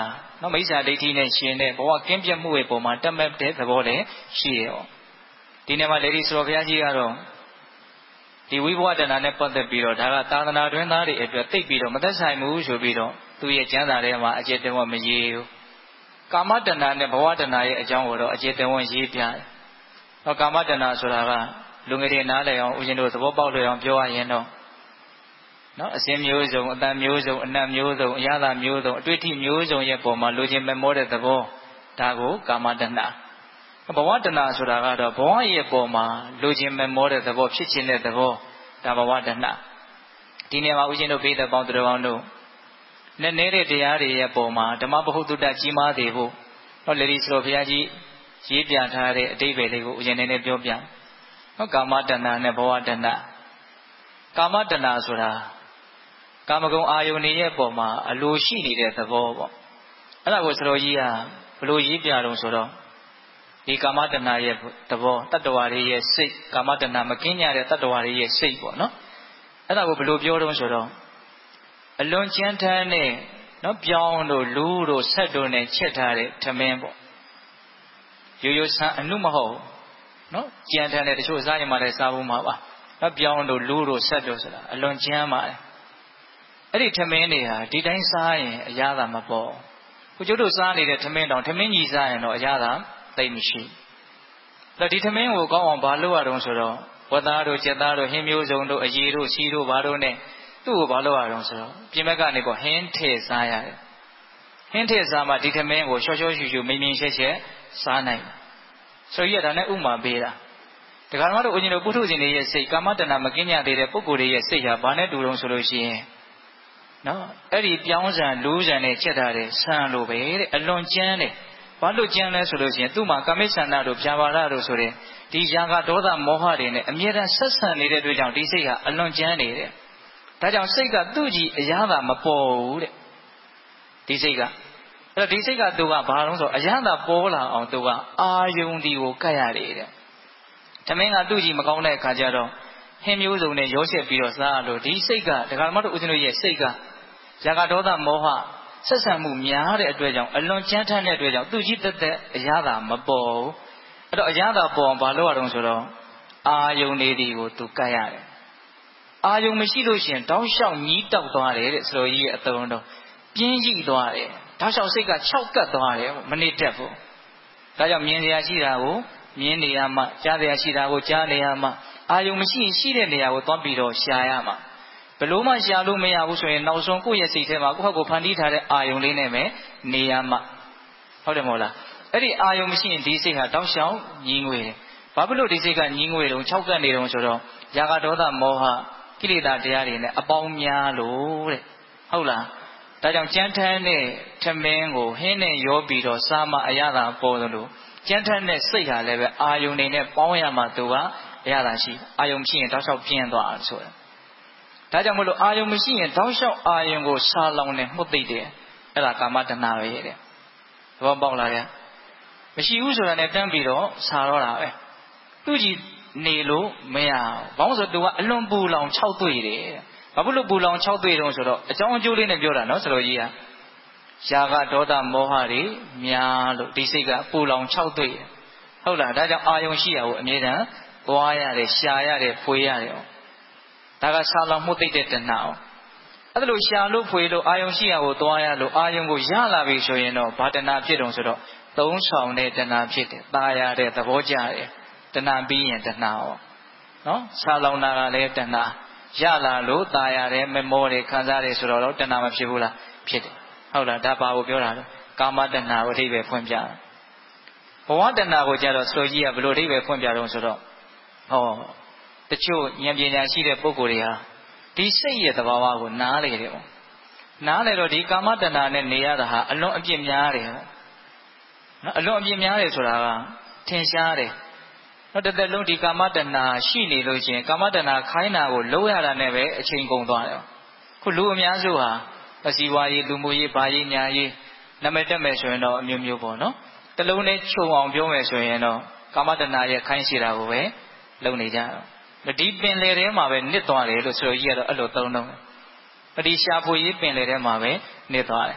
နော်မိစ္ဆာဒိဋ္ဌိနဲ့ရှင်တဲ့ဘဝကင်းပြတ်မှုရဲ့ပုံမှာတတ်မှတ်တဲ့သဘောလည်းရှိရဲ့ပေါ့ဒီနေ့မှာလေဒီဆိုတော်ဘုရားကြီးကတော့ဒီဝိဘဝတဏ္ဍာနဲ့ပတ်သက်ပြီးတော့ဒါကသာသနာတွင်သားတွေအတွက်သိပြီးတော့မသက်ဆိုင်ဘူးဆိုပြီးတော့သူရဲ့ကျမ်းစာထဲမှာအကျေတဝမရေးဘူးကာမတဏ္ဍာနဲ့ဘဝတဏ္ဍာရဲ့အကြောင်းကိုတော့အကျေတဝရေးပြတယ်ဟောကာမတဏ္ဍာဆိုတာကလူငယ်တွေနားလည်အောင်ဦးဇင်းတို့သဘောပေါက်လို့အောင်ပြောရရင်တော့နော်အစဉ်မျိုးစုံအတန်မျိုးစုံအနတ်မျိုးစုံအရသာမျိုးစုံအတွေ့အထိမျိုးစုံရဲ့ပုံမှာလူချင်းမမောတဲ့သဘောဒါကိုကာမတဏ္ဍာဘဝတဏ္ဍာဆိုတာကတော့ဘဝရဲ့ပုံမှာလူချင်းမမောတဲ့သဘောဖြစ်ခြင်းတဲ့သဘောဒါဘဝတဏ္ဍာဒီနေရာမှာဦးဇင်းတို့ပိဋကပေါင်းတော်တို့နဲ့နေတဲ့တရားတွေရဲ့ပုံမှာဓမ္မပဟုတုတ္တကြီးမားသေးဖို့ဟောလေဒီဆိုဘုရားကြီးရေးပြထားတဲ့အတိပ္ပယ်လေးကိုဦးဇင်းနေနဲ့ပြောပြဟောကာမတဏ္ဍာနဲ့ဘဝတဏ္ဍာကာမတဏ္ဍာဆိုတာကာမဂုဏ်အာယုန်ရဲ့ပုံမှာအလိုရှိနေတဲ့သဘောပေါ့အဲ့ဒါကိုစတော်ကြီးကဘလို့ရေးပြတော့ဆိုတော့ဒီကာမတဏ္ဍာရဲ့သဘောတတ္တဝါတွေရဲ့စိတ်ကာမတဏ္ဍာမကင်းကြတဲ့တတ္တဝါတွေရဲ့စိတ်ပေါ့နော်အဲ့ဒါကိုဘလို့ပြောတော့ဆိုတော့အလွန်ကြမ်းတမ်းတဲ့နော်ပြောင်းတို့လူတို့ဆက်တို့နဲ့ချက်ထားတဲ့ထမင်းပေါ့ရိုးရိုးဆန်းအနုမဟုတ်နော်ကြမ်းတမ်းတဲ့တချို့စားရင်မှလည်းစားဖို့မှာပါနော်ပြောင်းတို့လူတို့ဆက်တို့ဆိုတာအလွန်ကြမ်းပါတယ်အဲ့ဒီထမင်းတွေဟာဒီတိုင်းစားရင်အရသာမပေါ်ကိုကျုပ်တို့စားနေတဲ့ထမင်းတောင်ထမင်းကြီးစားရင်တော့အရသာသိမရှိဒါဒီထမင်းကိုကောင်းအောင်ဘာလုပ်ရအောင်ဆိုတော့ဝတ်သားတို့ကျက်သားတို့ဟင်းမျိုးစုံတို့အရည်တို့စီးတို့ဘာတို့နဲ့သူ့ကိုဘာလုပ်ရအောင်ဆိုတော့ပြင်ဘက်ကနေပေါ့ဟင်းထည့်စားရတယ်ဟင်းထည့်စားမှဒီထမင်းကိုရှော့ရှော့ရှူရှူမိန်မိန်ရှက်ရှက်စားနိုင်ဆိုရဒါနဲ့ဥမာပေးတာဒကာမတို့ဦးဇင်းတို့ပုထုဇဉ်တွေရဲ့စိတ်ကာမတဏ္ဍာမကင်းကြသေးတဲ့ပုဂ္ဂိုလ်တွေရဲ့စိတ်ဟာဘာနဲ့တူတုံးဆိုလို့ရှိရင်နော်အဲ့ဒီပြောင်းစံလူးစံနဲ့ချက်ထားတဲ့ဆံလိုပဲတဲ့အလွန်ကျန်းတယ်ဘာလို့ကျန်းလဲဆိုလို့ရှိရင်သူ့မှာကာမိဆန္ဒတို့ဖြာပါဒတို့ဆိုတဲ့ဒီຢာကဒေါသမောဟတွေနဲ့အမြဲတမ်းဆက်ဆံနေတဲ့အတွက်ကြောင့်ဒီစိတ်ဟာအလွန်ကျန်းနေတဲ့ဒါကြောင့်စိတ်ကသူ့ကြည့်အရာသာမပေါ်ဘူးတဲ့ဒီစိတ်ကအဲ့တော့ဒီစိတ်ကသူကဘာလို့ဆိုအရာသာပေါ်လာအောင်သူကအာယုန်ဒီကိုကတ်ရတယ်တဲ့ဓမင်းကသူ့ကြည့်မကောင်းတဲ့အခါကျတော့ဟင်းမျိုးစုံနဲ့ရောရှက်ပြီးတော့စားလို့ဒီစိတ်ကဒကာမတို့ဦးဇင်းတို့ရဲ့စိတ်ကຢာကဒေါသမောဟဆက်ဆံမှုများတဲ့အတွက်ကြောင့်အလွန်ကြမ်းတမ်းတဲ့အတွက်ကြောင့်သူကြီးတက်တဲ့အရာသာမပေါ်ဘူးအဲ့တော့အရာသာပေါ်အောင်ဘာလုပ်ရအောင်ဆိုတော့အာယုန်လေးတွေကိုသူကတ်ရတယ်အာယုန်မရှိလို့ရှိရင်တောင်းလျှောက်ညီးတောက်သွားတယ်တဲ့ဆိုလိုကြီးရဲ့အသုံးတော့ပြင်းကြီးသွားတယ်တောင်းလျှောက်စိတ်ကခြောက်ကပ်သွားတယ်မနစ်တက်ဘူးဒါကြောင့်မြင်စရာရှိတာကိုမြင်နေရမှကြားစရာရှိတာကိုကြားနေရမှအာယုန်မရှိရင်ရှိတဲ့နေရာကိုသွားပြီးတော့ရှာရမှာဘလို့မှရှာလို့မရဘူးဆိုရင်နောက်ဆုံးကိုယ့်ရဲ့စိတ်ထဲမှာကိုယ့်ဟာကိုယ်ဖန်တီးထားတဲ့အာယုန်လေးနဲ့ပဲနေရမှာဟုတ်တယ်မဟုတ်လားအဲ့ဒီအာယုန်မရှိရင်ဒီစိတ်ဟာတောက်လျှောက်ညီးငွေတယ်ဘာဖြစ်လို့ဒီစိတ်ကညီးငွေတုံးခြောက်ကပ်နေတုံးဆိုတော့ຢာကဒေါသမောဟကိလေသာတရားတွေနဲ့အပေါင်းများလို့တဲ့ဟုတ်လားဒါကြောင့်ကြမ်းထမ်းတဲ့ထမင်းကိုဟင်းနဲ့ရောပြီးတော့စားမှအရသာပေါ်သလိုကြမ်းထမ်းတဲ့စိတ်ဟာလည်းပဲအာယုန်တွေနဲ့ပေါင်းရမှသူကအရသာရှိအာယုန်ရှိရင်တောက်လျှောက်ပြင်းသွားတယ်ဆိုတာဒါကြောင့်မလို့အာယုံမရှိရင်တောက်လျှောက်အာယုံကိုဆာလောင်နေမှုတ်သိတယ်အဲ့ဒါကာမတဏ္ဍာပဲတဲ့သဘောပေါက်လားဗျမရှိဘူးဆိုတာနဲ့တန်းပြီးတော့ဆာတော့တာပဲသူ့ကြည့်နေလို့မရဘူးဘာလို့ဆိုသူကအလွန်ပူလောင်ခြောက်သွေ့တယ်ဘာဖြစ်လို့ပူလောင်ခြောက်သွေ့တုံးဆိုတော့အကြောင်းအကျိုးလေးနဲ့ပြောတာနော်ဆိုတော့ကြီးကຢာကဒေါသမောဟတွေများလို့ဒီစိတ်ကပူလောင်ခြောက်သွေ့တယ်ဟုတ်လားဒါကြောင့်အာယုံရှိရကိုအမြဲတမ်းပွားရတယ်ရှာရတယ်ဖွေရတယ်ဒါကဆာလောင်မှုသိတဲ့တဏှာအဲ့ဒါလို့ရှာလို့ဖွေလို့အာယုံရှိရကိုသွားရလို့အာယုံကိုရလာပြီဆိုရင်တော့ဘာတဏှာဖြစ်တုံဆိုတော့သုံးဆောင်တဲ့တဏှာဖြစ်တယ်ตาရတဲ့သဘောကြတယ်တဏှာပြီးရင်တဏှာရောနော်ဆာလောင်တာကလည်းတဏှာရလာလို့ตาရတဲ့မမောတယ်ခံစားတယ်ဆိုတော့တဏှာမဖြစ်ဘူးလားဖြစ်တယ်ဟုတ်လားဒါပါကိုပြောတာလေကာမတဏှာကိုအဓိပ္ပာယ်ဖွင့်ပြတာဘဝတဏှာကိုကြတော့ဆိုကြီးကဘယ်လိုအဓိပ္ပာယ်ဖွင့်ပြတော့ဆိုတော့ဟောတချို့ဉာဏ်ပညာရှိတဲ့ပုဂ္ဂိုလ်တွေဟာဒီစိတ်ရဲ့သဘာဝကိုနားလေတယ်ပေါ့နားလေတော့ဒီကာမတဏှာနဲ့နေရတာဟာအလွန်အပြစ်များတယ်ပေါ့နော်အလွန်အပြစ်များတယ်ဆိုတာကထင်ရှားတယ်နော်တစ်သက်လုံးဒီကာမတဏှာရှိနေလို့ချင်းကာမတဏှာခိုင်းတာကိုလုံးရတာနဲ့ပဲအချိန်ကုန်သွားတယ်ခုလူအများစုဟာအစီဝါရေးလူမှုရေးဘာရေးညာရေးနာမည်တက်မယ်ဆိုရင်တော့အမျိုးမျိုးပေါ့နော်တလုံးနဲ့ခြုံအောင်ပြောမယ်ဆိုရင်တော့ကာမတဏှာရဲ့ခိုင်းစီတာကိုပဲလုပ်နေကြတော့ဒီပင်လေထဲမှာပဲနစ်သွားတယ်လို့ဆိုကြီးကတော့အဲ့လိုသုံးတော့ဒီရှာဖွေရေးပင်လေထဲမှာပဲနစ်သွားတယ်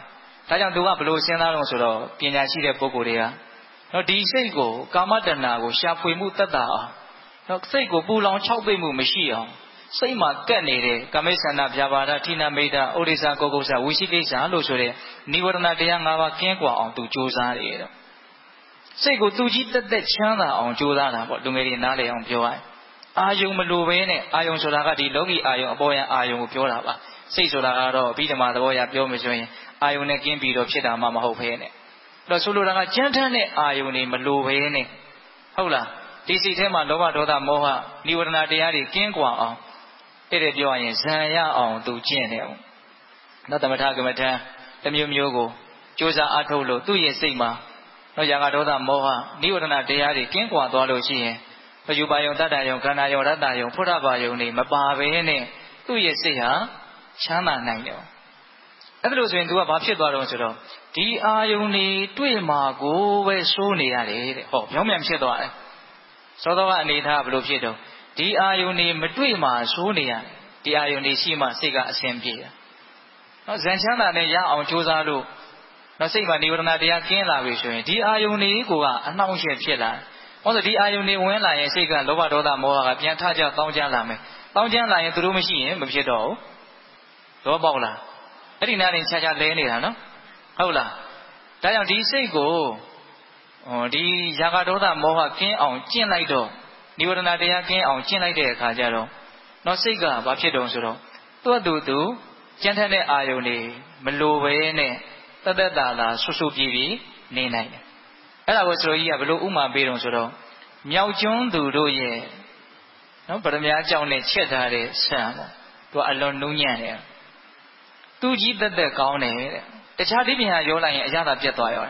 ဒါကြောင့်သူကဘလို့စဉ်းစားလို့ဆိုတော့ပညာရှိတဲ့ပုဂ္ဂိုလ်တွေကနော်ဒီစိတ်ကိုကာမတဏ္ဍာကိုရှာဖွေမှုတတ်တာအောင်နော်စိတ်ကိုပူလောင်ခြောက်ပိတ်မှုမရှိအောင်စိတ်မှာကက်နေတဲ့ကာမိစ္ဆန္ဒဗျာပါဒဌိနမိတ်္တဩဒိစ္စကောကုစ္ဆဝိသိကိစ္စလို့ဆိုတဲ့နိဝရဏတရား၅ပါးကင်းကွာအောင်သူကြိုးစားတယ်တော့စိတ်ကိုသူကြီးတက်တက်ချမ်းသာအောင်ကြိုးစားတာပေါ့လူငယ်တွေနားလည်အောင်ပြောရရင်အာယုံမလိုဘဲနဲ့အာယုံဆိုတာကဒီလောကီအာယုံအပေါ်ယံအာယုံကိုပြောတာပါစိတ်ဆိုတာကတော့အဘိဓမ္မာသဘောအရပြောမှဆိုရင်အာယုံနဲ့ကင်းပြီးတော့ဖြစ်တာမှမဟုတ်ဘဲနဲ့အဲ့တော့ဆိုလိုတာကကြမ်းတမ်းတဲ့အာယုံတွေမလိုဘဲနဲ့ဟုတ်လားဒီစိတ်ထဲမှာလောဘဒေါသမောဟနိဝရဏတရားတွေကင်းကွာအောင်တဲ့တဲ့ပြောရရင်ဇံရအောင်သူကျင့်တယ်ပေါ့နော်သမထကမ္မထံတစ်မျိုးမျိုးကိုကြိုးစားအားထုတ်လို့သူ့ရဲ့စိတ်မှာနော်ရာဂဒေါသမောဟနိဝရဏတရားတွေကင်းကွာသွားလို့ရှိရင်ပယုပါယုံတတ္တယုံခန္ဓာယုံရတ္တယုံဖုဒ္ဓဘာယုံတွေမပါဘဲနဲ့သူ့ရဲ့စိတ်ဟာချမ်းသာနိုင်တယ်အဲ့ဒါလို့ဆိုရင် तू ကဘာဖြစ်သွားတော့ဆိုတော့ဒီအာယုန်တွေတွေ့မှာကိုပဲစိုးနေရတယ်တဲ့ဟောပြောင်းပြန်ဖြစ်သွားတယ်သောသောကအနေထားဘယ်လိုဖြစ်တော့ဒီအာယုန်တွေမတွေ့မှာစိုးနေရတယ်ဒီအာယုန်တွေရှိမှစိတ်ကအဆင်ပြေတယ်နော်ဇန်ချမ်းသာနဲ့ရအောင်ကြိုးစားလို့နော်စိတ်မှာနိဝရဏတရားကင်းလာပြီဆိုရင်ဒီအာယုန်တွေကိုကအနှောင့်အယှက်ဖြစ်လာတယ်ဟောဆိုဒီအာယုန်တွေဝင်လာရင်စိတ်ကလောဘဒေါသမောဟကပြန်ထကြတောင်းကြလာမယ်တောင်းကြလာရင်သူတို့မရှိရင်မဖြစ်တော့ဘူးသဘောပေါက်လားအဲ့ဒီနားရင်ခြားခြားလဲနေတာနော်ဟုတ်လားဒါကြောင့်ဒီစိတ်ကိုဟောဒီရာဂဒေါသမောဟကင်းအောင်ကျင့်လိုက်တော့နိဝရဏတရားကင်းအောင်ကျင့်လိုက်တဲ့အခါကျတော့နော်စိတ်ကဘာဖြစ်တုံဆိုတော့သူ့အတူတူကြမ်းထမ်းတဲ့အာယုန်တွေမလိုပဲနဲ့တသက်တာလာဆွဆွပြေးပြေးနေနိုင်တယ်အဲ့ဒါကိုဆိုလိုကြီးကဘလို့ဥမာပေးတုံဆိုတော့မြောက်ကျွန်းသူတို့ရဲ့နော်ဗရမ ्या ကြောင့်နဲ့ချက်ထားတဲ့ဆံပေါ့သူကအလွန်နူးညံ့တယ်သူကြီးတက်တက်ကောင်းတယ်တဲ့တခြားဒီပြင်ဟာရောလိုက်ရင်အရသာပြတ်သွားရော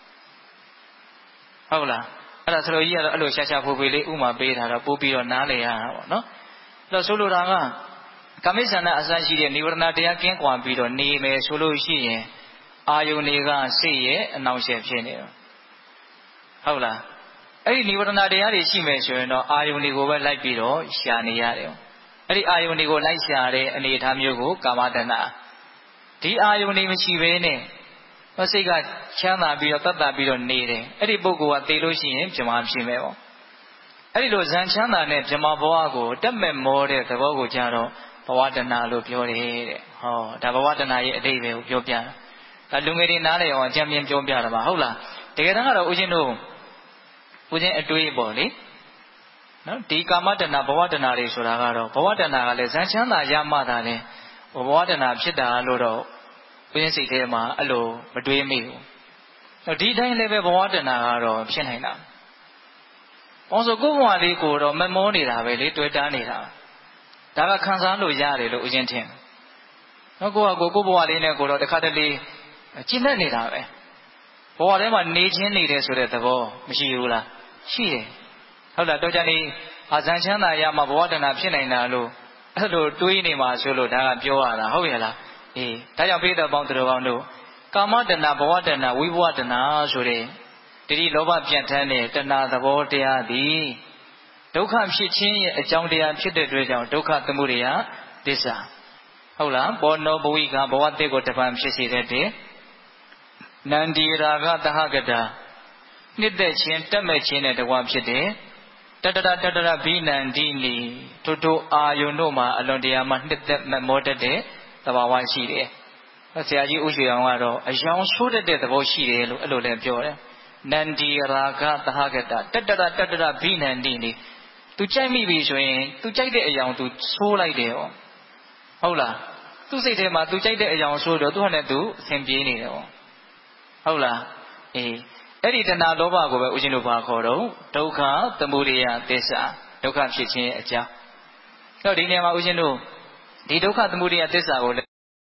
ဟုတ်လားအဲ့ဒါဆိုလိုကြီးကတော့အဲ့လိုရှာရှာဖွေဖွေလေးဥမာပေးထားတော့ပို့ပြီးတော့နားလည်ရတာပေါ့နော်အဲ့တော့ဆိုလိုတာကကာမိစ္ဆန္ဒအစရှိတဲ့နိဝရဏတရားကင်းကွာပြီးတော့နေမယ်ဆိုလို့ရှိရင်အာယုန်တွေကစိတ်ရဲ့အနှောင့်အယှက်ဖြစ်နေတော့ဟုတ်လားအဲ့ဒီနိဝရဏတရားတွေရှိမယ်ဆိုရင်တော့အာယုန်တွေကိုပဲလိုက်ပြီးတော့ရှာနေရတယ်အဲ့ဒီအာယုန်တွေကိုလိုက်ရှာတဲ့အနေအထားမျိုးကိုကာမတဏ္ဍဒီအာယုန်တွေမရှိဘဲနဲ့စိတ်ကချမ်းသာပြီးတော့တတ်တာပြီးတော့နေတယ်အဲ့ဒီပုဂ္ဂိုလ်ကသိလို့ရှိရင်ပြမဖြစ်မယ်ပေါ့အဲ့ဒီလိုဇန်ချမ်းသာနဲ့ပြမဘဝကိုတက်မဲ့မောတဲ့သဘောကိုကြတော့ဘဝတဏ္ဍလို့ပြောတယ်တဲ့ဟောဒါဘဝတဏ္ဍရဲ့အတိတ်ပဲကိုပြောပြတာဒါလူငယ်တွေနားလည်အောင်အကြံဉာဏ်ပြောပြတာပါဟုတ်လားတကယ်တမ်းကတော့ဦးဇင်းတို့ဦးဇင်းအတွေးပေါ့လေနော်ဒီကာမတဏ္ဍဘဝတဏ္ဍတွေဆိုတာကတော့ဘဝတဏ္ဍကလည်းဇန်ချမ်းသာရမှသာလဲဘဝတဏ္ဍဖြစ်တာလို့တော့ဘုရင်စိတ်ထဲမှာအဲ့လိုမတွေးမိဘူးဒီတိုင်းလည်းပဲဘဝတဏ္ဍကတော့ဖြစ်နိုင်တာ။အောင်ဆိုကိုယ်ဘဝလေးကိုတော့မမောနေတာပဲလေတွေ့တာနေတာ။ဒါကခံစားလို့ရတယ်လို့ဦးချင်းထင်။နော်ကိုကကိုကိုဘဝလေးနဲ့ကိုတော့တစ်ခါတလေကျင့်တတ်နေတာပဲ။ဘဝထဲမှာနေချင်းနေတယ်ဆိုတဲ့သဘောမရှိဘူးလား။ရှိတယ်။ဟုတ်လားတော့ကြနေအာဇန်ချမ်းသာရမှာဘဝတဏ္ဍဖြစ်နိုင်တာလို့အဲ့လိုတွေးနေမှာဆိုလို့ဒါကပြောရတာဟုတ်ရဲ့လား။အေးဒါကြောင့်ပိဋကပေါင်းသူတော်ကောင်းတို့ကာမတဏ္ဍဘဝတဏ္ဍဝိဘဝတဏ္ဍဆိုတဲ့တတိလောဘပြတ်ထန်းတဲ့တဏှာသဘောတရားသည်ဒုက္ခဖြစ်ခြင်းရဲ့အကြောင်းတရားဖြစ်တဲ့အတွက်ကြောင့်ဒုက္ခသမုဒယသစ္စာဟုတ်လားဘောနောဘဝိကဘဝတည်းကိုတပံဖြစ်စေတဲ့နန္ဒီရာဂတဟကတာနှစ်သက်ခြင်းတက်မဲ့ခြင်းနဲ့တကွဖြစ်တဲ့တတရတတရဘိနန္ဒီနီထို့ထို့အာယုန်တို့မှာအလွန်တရာမှနှစ်သက်မမောတတ်တဲ့သဘာဝရှိတယ်ဆရာကြီးဥရွှေအောင်ကတော့အယောင်ဆိုးတတ်တဲ့သဘောရှိတယ်လို့အဲ့လိုလည်းပြောတယ်နန္ဒီရာဂသဟကတတတရတတရဘိနန္ဒီနီသူကြိုက်မိပြီဆိုရင်သူကြိုက်တဲ့အယောင်သူဆိုးလိုက်တယ်ဟောဟုတ်လားသူ့စိတ်ထဲမှာသူကြိုက်တဲ့အယောင်ဆိုးတော့သူဟာနဲ့သူအဆင်ပြေနေတယ်ဟောဟုတ်လားအေးအဲ့ဒီတဏှာလောဘကိုပဲဦးဇင်းတို့ဘာခေါ်တော့ဒုက္ခသမုဒယသစ္စာဒုက္ခဖြစ်ခြင်းအကြောင်းအဲ့တော့ဒီနေရာမှာဦးဇင်းတို့ဒီဒုက္ခသမုဒယသစ္စာကို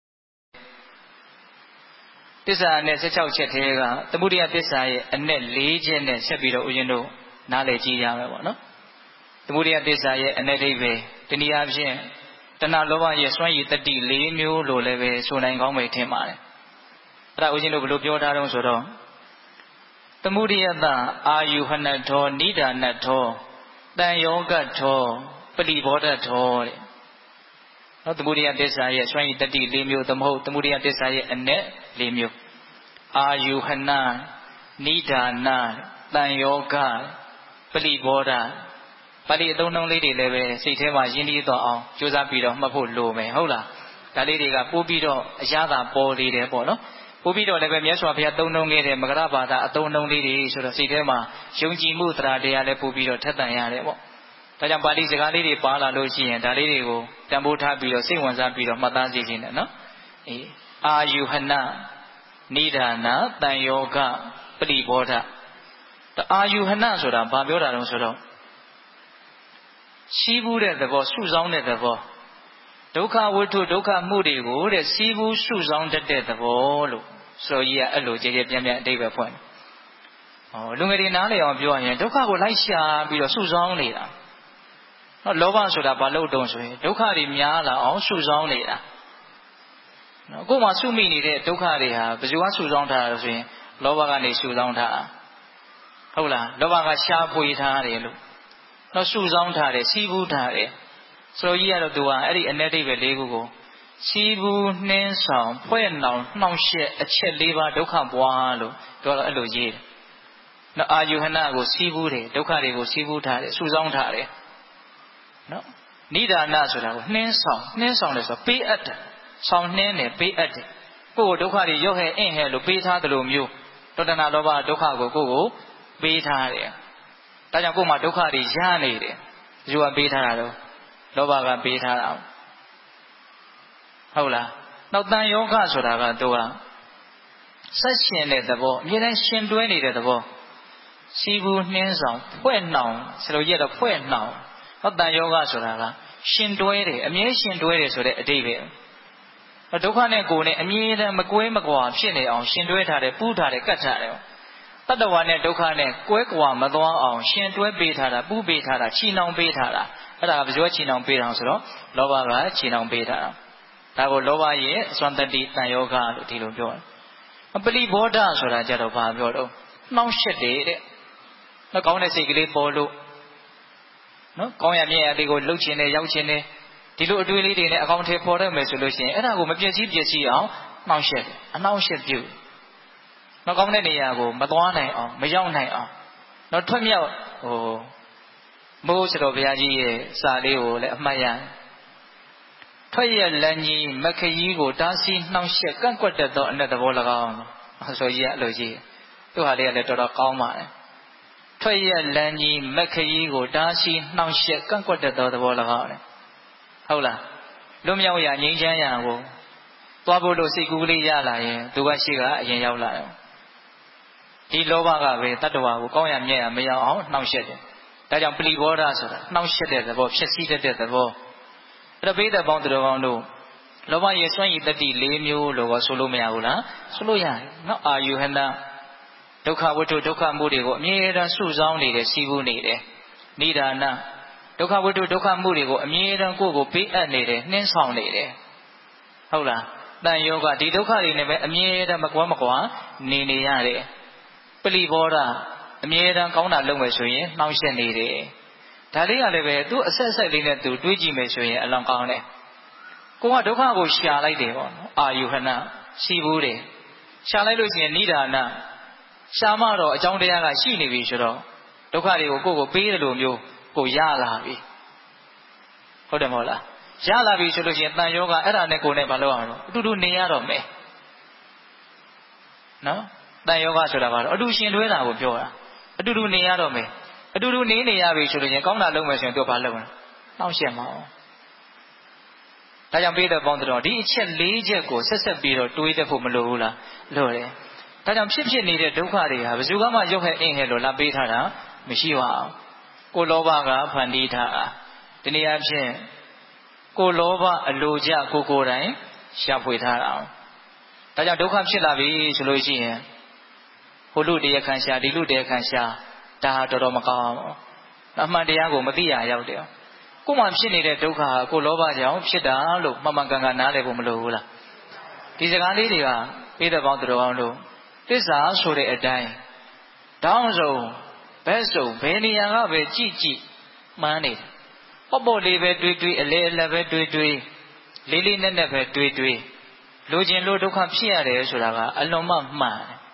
သစ္စာနဲ့၁၆ချက်ထဲကသမုဒယသစ္စာရဲ့အ내၄ချက်နဲ့ဆက်ပြီးတော့ဦးဇင်းတို့နားလည်ကြည့်ရမယ်ပေါ့နော်သမုဒယသစ္စာရဲ့အ내ဒိဗ္ဗေတနည်းအားဖြင့်တဏှာလောဘရဲ့စွမ်းရည်တတ္တိ၄မျိုးလို့လည်းပဲဆိုနိုင်ကောင်းပဲထင်ပါတယ်အဲ့ဒါဦးဇင်းတို့ဘယ်လိုပြောထားတော့ဆိုတော့သမုဒယတအာယုဟနထောနိဒာနထောတန်ယောဂထောပလိဘောဓထောတဲ့နော်သမုဒယသစ္စာရဲ့စွမ်းရည်တတ္တိ၄မျိုးသမဟုတ်သမုဒယသစ္စာရဲ့အ내၄မျိုးအာယုဟနနိဒာနတန်ယောဂပလိဘောဓပါဠိအသုံးနှုန်းလေးတွေလည်းပဲစိတ်ထဲမှာရင်းနှီးသွားအောင်ကြိုးစားပြီးတော့မှတ်ဖို့လိုမယ်ဟုတ်လားဒါလေးတွေကပို့ပြီးတော့အရသာပေါ်နေတယ်ပေါ့နော်ပို့ပြီးတော့လည်းပဲမြတ်စွာဘုရားသုံးနှုန်းခဲ့တဲ့မဂရဘာသာအသုံးနှုန်းလေးတွေဆိုတော့စိတ်ထဲမှာယုံကြည်မှုတရားတရားလည်းပို့ပြီးတော့ထက်သန်ရတယ်ပေါ့ဒါကြောင့်ပါဠိစကားလေးတွေပါလာလို့ရှိရင်ဒါလေးတွေကိုတန်ဖိုးထားပြီးတော့စိတ်ဝင်စားပြီးတော့မှတ်သားစေခြင်းနဲ့နော်အေးအာယုဟနနိဒာနတန်ယောဂပလိဘောဓအာယုဟနဆိုတာဘာပြောတာလဲဆိုတော့စီးပူးတဲ့သဘောစုဆောင်းတဲ့သဘောဒုက္ခဝိတ္ထုဒုက္ခမှုတွေကိုတဲ့စီးပူးစုဆောင်းတတ်တဲ့သဘောလို့ဆိုကြီးကအဲ့လိုကြည်ကြည်ပြန့်ပြန့်အတိတ်ပဲဖွင့်ဟောလူငယ်တွေနားလည်အောင်ပြောရင်ဒုက္ခကိုလိုက်ရှာပြီးတော့စုဆောင်းနေတာနော်လောဘဆိုတာဘာလို့တုံးဆိုရင်ဒုက္ခတွေများလာအောင်စုဆောင်းနေတာနော်ကိုယ်မှာစုမိနေတဲ့ဒုက္ခတွေဟာဘယ်သူကစုဆောင်းထားတာဆိုရင်လောဘကနေစုဆောင်းထားတာဟုတ်လားလောဘကရှားပွေထားတယ်လို့နော်စုဆောင်းထားတယ်စီးပူးထားတယ်ဆိုကြီးကတော့သူကအဲ့ဒီအ내တိပဲလေးခုကိုစီးပူးနှင်းဆောင်ဖွဲ့နှောင်နှောင့်ယှက်အချက်လေးပါးဒုက္ခပွားလို့ပြောတော့အဲ့လိုရေးတယ်နော်အာယုဟနကိုစီးပူးတယ်ဒုက္ခတွေကိုစီးပူးထားတယ်စုဆောင်းထားတယ်နော်နိဒာနဆိုတာကိုနှင်းဆောင်နှင်းဆောင်တယ်ဆိုတော့ပေးအပ်တယ်ဆောင်နှင်းတယ်ပေးအပ်တယ်ကိုယ့်ကိုဒုက္ခတွေရောက်ဟဲ့အင့်ဟဲ့လို့ပေးထားတယ်လို့မျိုးတောတနာလောဘဒုက္ခကိုကိုယ့်ကိုပေးထားတယ်ဒါကြောင့်ကိုယ်မှာဒုက္ခတွေရနေတယ်ဒီကပေးထားတာတော့လောဘကပေးထားတာဟုတ်လားနောက်တန်ယောဂဆိုတာကသူကဆက်ရှင်တဲ့သဘောအမြဲတမ်းရှင်တွဲနေတဲ့သဘောစီးပူးနှင်းဆောင်ဖွဲ့နှောင်ဆိုလိုရတော့ဖွဲ့နှောင်နောက်တန်ယောဂဆိုတာကရှင်တွဲတယ်အမြဲရှင်တွဲတယ်ဆိုတဲ့အတိတ်ပဲဒုက္ခနဲ့ကိုယ်နဲ့အမြဲတမ်းမကွဲမကွာဖြစ်နေအောင်ရှင်တွဲထားတယ်ပူးထားတယ်ကတ်ထားတယ်တတ္တဝါနဲ့ဒုက္ခနဲ့ကွဲကွာမသွားအောင်ရှင်တွဲပေးထားတာပူးပေးထားတာချီနှောင်ပေးထားတာအဲ့ဒါကဘယ်လိုချီနှောင်ပေးတာဆိုတော့လောဘကချီနှောင်ပေးထားတာဒါကိုလောဘရဲ့အစွမ်းတတ္တိတန်ယောဂလို့ဒီလိုပြောတယ်ပလိဘောဓဆိုတာကြတော့ဘာပြောတော့နှောင့်ယှက်တယ်တဲ့နော်ကောင်းတဲ့စိတ်ကလေးပေါ်လို့နော်ကောင်းရမြတ်ရလေးကိုလှုပ်ချင်တယ်ရောက်ချင်တယ်ဒီလိုအတွေ့အလေးတွေနဲ့အကောင့်ထဲပေါ်ရမယ်ဆိုလို့ရှိရင်အဲ့ဒါကိုမပြည့်စည်ပြည့်စည်အောင်နှောင့်ယှက်တယ်အနှောင့်ယှက်ပြုနောက်ကောင်းတဲ့နေရာကိုမသွားနိုင်အောင်မရောက်နိုင်အောင်နောက်ထွက်မြောက်ဟိုမိုးစတော်ဘုရားကြီးရဲ့စာလေးကိုလည်းအမှတ်ရထွက်ရလန်းကြီးမခရီးကိုတားဆီးနှောင့်ယှက်ကန့်ကွက်တတ်သောအနက်သဘော၎င်းဆိုကြီးအဲ့လိုကြီးသူ့ဟာလေးကလည်းတော်တော်ကောင်းပါတယ်ထွက်ရလန်းကြီးမခရီးကိုတားဆီးနှောင့်ယှက်ကန့်ကွက်တတ်သောသဘော၎င်းဟုတ်လားလွတ်မြောက်ရာငြိမ်းချမ်းရာကိုသွားဖို့လို့စိတ်ကူးကလေးရလာရင်သူကရှိကအရင်ရောက်လာတယ်ဒီလောဘကပဲတတ္တဝါကိုကောင်းရမြတ်ရမရောက်အောင်နှောင့်ယှက်တယ်ဒါကြောင့်ပလိဘောဓဆိုတာနှောင့်ယှက်တဲ့သဘောဖြစ်စည်းတတ်တဲ့သဘောအဲ့တော့ဘိဓပေါင်းသူတော်ကောင်းတို့လောဘရဲ့စွန့်ရည်တတိ၄မျိုးလို့ဆိုလို့မရဘူးလားဆိုလို့ရတယ်နော်အာယုဟနဒုက္ခဝိတ္ထုဒုက္ခမှုတွေကိုအမြဲတမ်းစုဆောင်းနေတယ်စီးပူးနေတယ်နိဒာနဒုက္ခဝိတ္ထုဒုက္ခမှုတွေကိုအမြဲတမ်းကိုယ့်ကိုပေးအပ်နေတယ်နှင်းဆောင်နေတယ်ဟုတ်လားတန်ယောဂဒီဒုက္ခတွေနဲ့ပဲအမြဲတမ်းမကွာမကွာနေနေရတယ်ပလိဘောဓအမြဲတမ်းကောင်းတာလုပ်မယ်ဆိုရင်နှောင့်ယှက်နေတယ်ဒါလေးကလည်းပဲသူ့အဆက်ဆက်လေးနဲ့သူတွေးကြည့်မယ်ဆိုရင်အလောင်းကောင်းတယ်ကိုကဒုက္ခကိုရှာလိုက်တယ်ပေါ့နော်အာယုဟနရှိဘူးတယ်ရှာလိုက်လို့ရှိရင်နိဒာနရှာမတော့အကြောင်းတရားကရှိနေပြီဆိုတော့ဒုက္ခတွေကိုကိုယ့်ကိုပေးတယ်လို့မျိုးကိုရလာပြီဟုတ်တယ်မဟုတ်လားရလာပြီဆိုလို့ရှိရင်တန်ယောဂအဲ့ဒါနဲ့ကိုယ်နဲ့မလုပ်အောင်တော့အတူတူနေရတော့မယ်နော်တန်ယောဂဆိုတာကတော့အတူရှင်တွဲတာကိုပြောတာအတူတူနေရတော့မယ်အတူတူနေနေရပြီဆိုလို့ရှိရင်ကောင်းတာလုပ်မယ်ဆိုရင်သူကဘာလုပ်မလဲနှောင့်ယှက်မှာဒါကြောင့်ပေးတဲ့ပေါင်းတော်ဒီအချက်၄ချက်ကိုဆက်ဆက်ပြီးတော့တွေးတတ်ဖို့မလိုဘူးလားလိုတယ်ဒါကြောင့်ဖြစ်ဖြစ်နေတဲ့ဒုက္ခတွေဟာဘယ်သူမှရုပ်ဟဲ့အင်းဟဲ့လို့လာပေးထားတာမရှိပါဘူးကိုလောဘကဖန်တီးထားတာဒီနေရာဖြင့်ကိုလောဘအလိုကြကိုကိုယ်တိုင်ရှာဖွေထားတာဒါကြောင့်ဒုက္ခဖြစ်လာပြီဆိုလို့ရှိရင်ဟိုလူတရားခံရှာဒီလူတရားခံရှာဒါဟာတော်တော်မကောင်းဘူးအမှန်တရားကိုမသိရရောက်တယ်ကိုယ်မှဖြစ်နေတဲ့ဒုက္ခဟာကိုလောဘကြောင့်ဖြစ်တာလို့မှန်မှန်ကန်ကန်နားလည်ဖို့မလိုဘူးလားဒီစကားလေးတွေကပေးတဲ့ပေါင်းတော်အောင်လို့သစ္စာဆိုတဲ့အတိုင်းတောင်းစုံဘဲစုံဘယ်နေရာကပဲကြည့်ကြည့်မှန်းနေတယ်ပေါ့ပေါ့လေးပဲတွေးတွေးအလဲအလဲပဲတွေးတွေးလေးလေးနက်နက်ပဲတွေးတွေးလိုချင်လို့ဒုက္ခဖြစ်ရတယ်ဆိုတာကအလွန်မှမှန်တယ်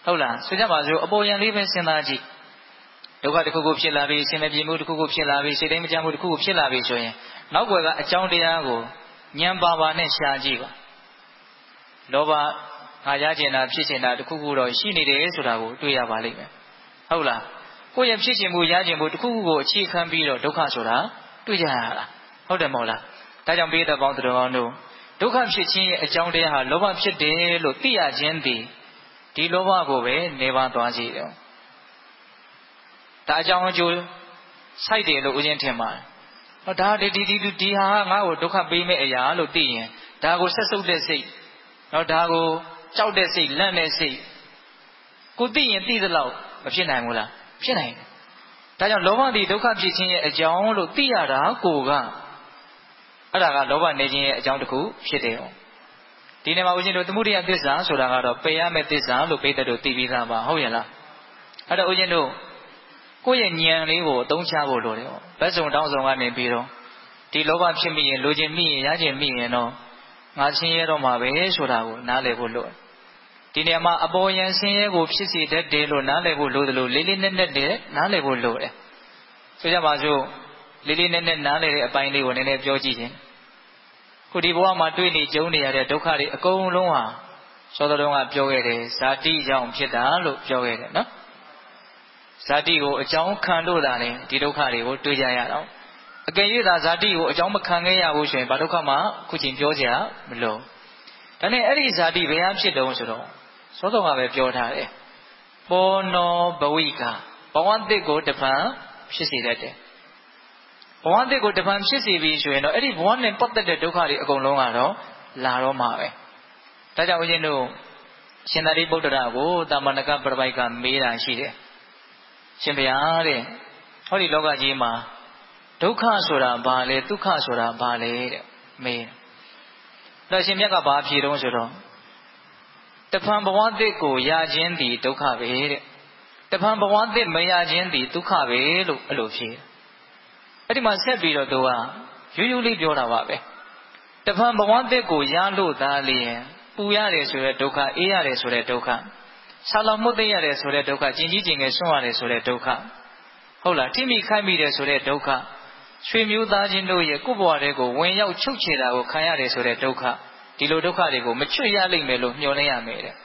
ဟုတ်လားဆိုကြပါစို့အပေါ်ယံလေးပဲစဉ်းစားကြည့်ဒုက္ခတစ်ခုခုဖြစ်လာပြီးဆင်းရဲပြမှုတစ်ခုခုဖြစ်လာပြီးစိတ်တိုင်းမချမှုတစ်ခုခုဖြစ်လာပြီးဆိုရင်နောက်ွယ်ကအကြောင်းတရားကိုဉာဏ်ပါပါနဲ့ရှာကြည့်ပါလောဘငါရကျင်တာဖြစ်ကျင်တာတစ်ခုခုတော့ရှိနေတယ်ဆိုတာကိုတွေ့ရပါလိမ့်မယ်ဟုတ်လားကိုယ့်ရဲ့ဖြစ်ကျင်မှုရကျင်မှုတစ်ခုခုကိုအခြေခံပြီးတော့ဒုက္ခဆိုတာတွေ့ကြရတာဟုတ်တယ်မဟုတ်လားဒါကြောင့်ပိဋကပေါင်းသူတော်ကောင်းတို့ဒုက္ခဖြစ်ခြင်းရဲ့အကြောင်းတရားဟာလောဘဖြစ်တယ်လို့သိရခြင်းသည်ဒီလောဘကိုပဲနေပါသွားစေတယ်ဒါအကြောင်းအကျိုးစိုက်တယ်လို့ဦးဇင်းထင်ပါတယ်ဟောဒါဒီဒီဒီဒီဟာငါ့ကိုဒုက္ခပေးမဲ့အရာလို့သိရင်ဒါကိုဆက်ဆုပ်တဲ့စိတ်တော့ဒါကိုကြောက်တဲ့စိတ်လန့်တဲ့စိတ်ကိုသိရင်သိသလောက်မဖြစ်နိုင်ဘူးလားဖြစ်နိုင်တယ်ဒါကြောင့်လောဘသည်ဒုက္ခဖြစ်ခြင်းရဲ့အကြောင်းလို့သိရတာကိုကအဲ့ဒါကလောဘနေခြင်းရဲ့အကြောင်းတစ်ခုဖြစ်တယ်ဒီနေ့မှာဦးဇင်းတို့သမုဒိယသစ္စာဆိုတာကတော့ပယ်ရမယ့်သစ္စာလို့ပိဋကတို့သိပြီးသားပါဟုတ်ရဲ့လားအဲ့တော့ဦးဇင်းတို့ကိုယ့်ရဲ့ဉာဏ်လေးကိုအသုံးချဖို့လိုတယ်ဘက်စုံတောင်းစုံကနေပြီးတော့ဒီလောဘဖြစ်မိရင်လိုချင်မိရင်ရချင်မိရင်တော့ငါဆင်းရဲတော့မှာပဲဆိုတာကိုနားလည်ဖို့လိုတယ်ဒီနေရာမှာအပေါ်ယံဆင်းရဲကိုဖြစ်စေတတ်တယ်လို့နားလည်ဖို့လိုတယ်လို့လေးလေးနက်နက်တည်းနားလည်ဖို့လိုတယ်ဆိုကြပါစို့လေးလေးနက်နက်နားလည်တဲ့အပိုင်းလေးကိုနည်းနည်းပြောကြည့်ခြင်းခုဒီဘဝမှာတွေ့နေကြုံနေရတဲ့ဒုက္ခတွေအကုန်လုံးဟာသောတော်ကပြောခဲ့တယ်ဇာတိကြောင့်ဖြစ်တာလို့ပြောခဲ့တယ်နော်ဇာတိကိုအကြောင်းခံလို့သာလေဒီဒုက္ခတွေကိုတွေ့ကြရတော့အကယ်၍သာဇာတိကိုအကြောင်းမခံခဲ့ရဘူးဆိုရင်ဘာဒုက္ခမှခုချိန်ပြောကြမလို့ဒါနဲ့အဲ့ဒီဇာတိဘယ်ဟာဖြစ်တုံးဆိုတော့သောတော်ကပဲပြောထားတယ်ပေါ်နောဘဝိကဘဝတစ်ကိုတပံဖြစ်စေတတ်တယ်ဘဝတစ်ကိုတပံဖြစ်စေပြီဆိုရင်တော့အဲ့ဒီဘဝနဲ့ပတ်သက်တဲ့ဒုက္ခတွေအကုန်လုံးကတော့လာတော့မှာပဲဒါကြောင့်ဦးဇင်းတို့ရှင်သာရိပုတ္တရာကိုတာမဏကပရပိုက်ကမေးတာရှိတယ်ရှင်ဘုရားတဲ့ဟောဒီလောကကြီးမှာဒုက္ခဆိုတာဘာလဲဒုက္ခဆိုတာဘာလဲတဲ့မေးတော့ရှင်မြတ်ကဘာဖြေတော့ဆိုတော့တဖန်ဘဝတစ်ကိုရခြင်းသည်ဒုက္ခပဲတဲ့တဖန်ဘဝတစ်မရခြင်းသည်ဒုက္ခပဲလို့အဲ့လိုဖြေအဲ့ဒီမှာဆက်ပြီးတော့သူကရိုးရိုးလေးပြောတာပါပဲတဖန်ဘဝတစ်ကိုရလို့သာလျင်ပူရတယ်ဆိုတဲ့ဒုက္ခအေးရတယ်ဆိုတဲ့ဒုက္ခဆာလောင်မှုသိရတယ်ဆိုတဲ့ဒုက္ခကျင်ကြီးကျင်ငယ်ဆွံ့ရတယ်ဆိုတဲ့ဒုက္ခဟုတ်လားထိမိခိုက်မိတယ်ဆိုတဲ့ဒုက္ခရွှေမျိုးသားချင်းတို့ရဲ့ကိုယ့်ဘဝတွေကိုဝင်ရောက်ချုပ်ချယ်တာကိုခံရတယ်ဆိုတဲ့ဒုက္ခဒီလိုဒုက္ခတွေကိုမချွတ်ရလိမ့်မယ်လို့မျှော်လင့်ရမယ်တဲ့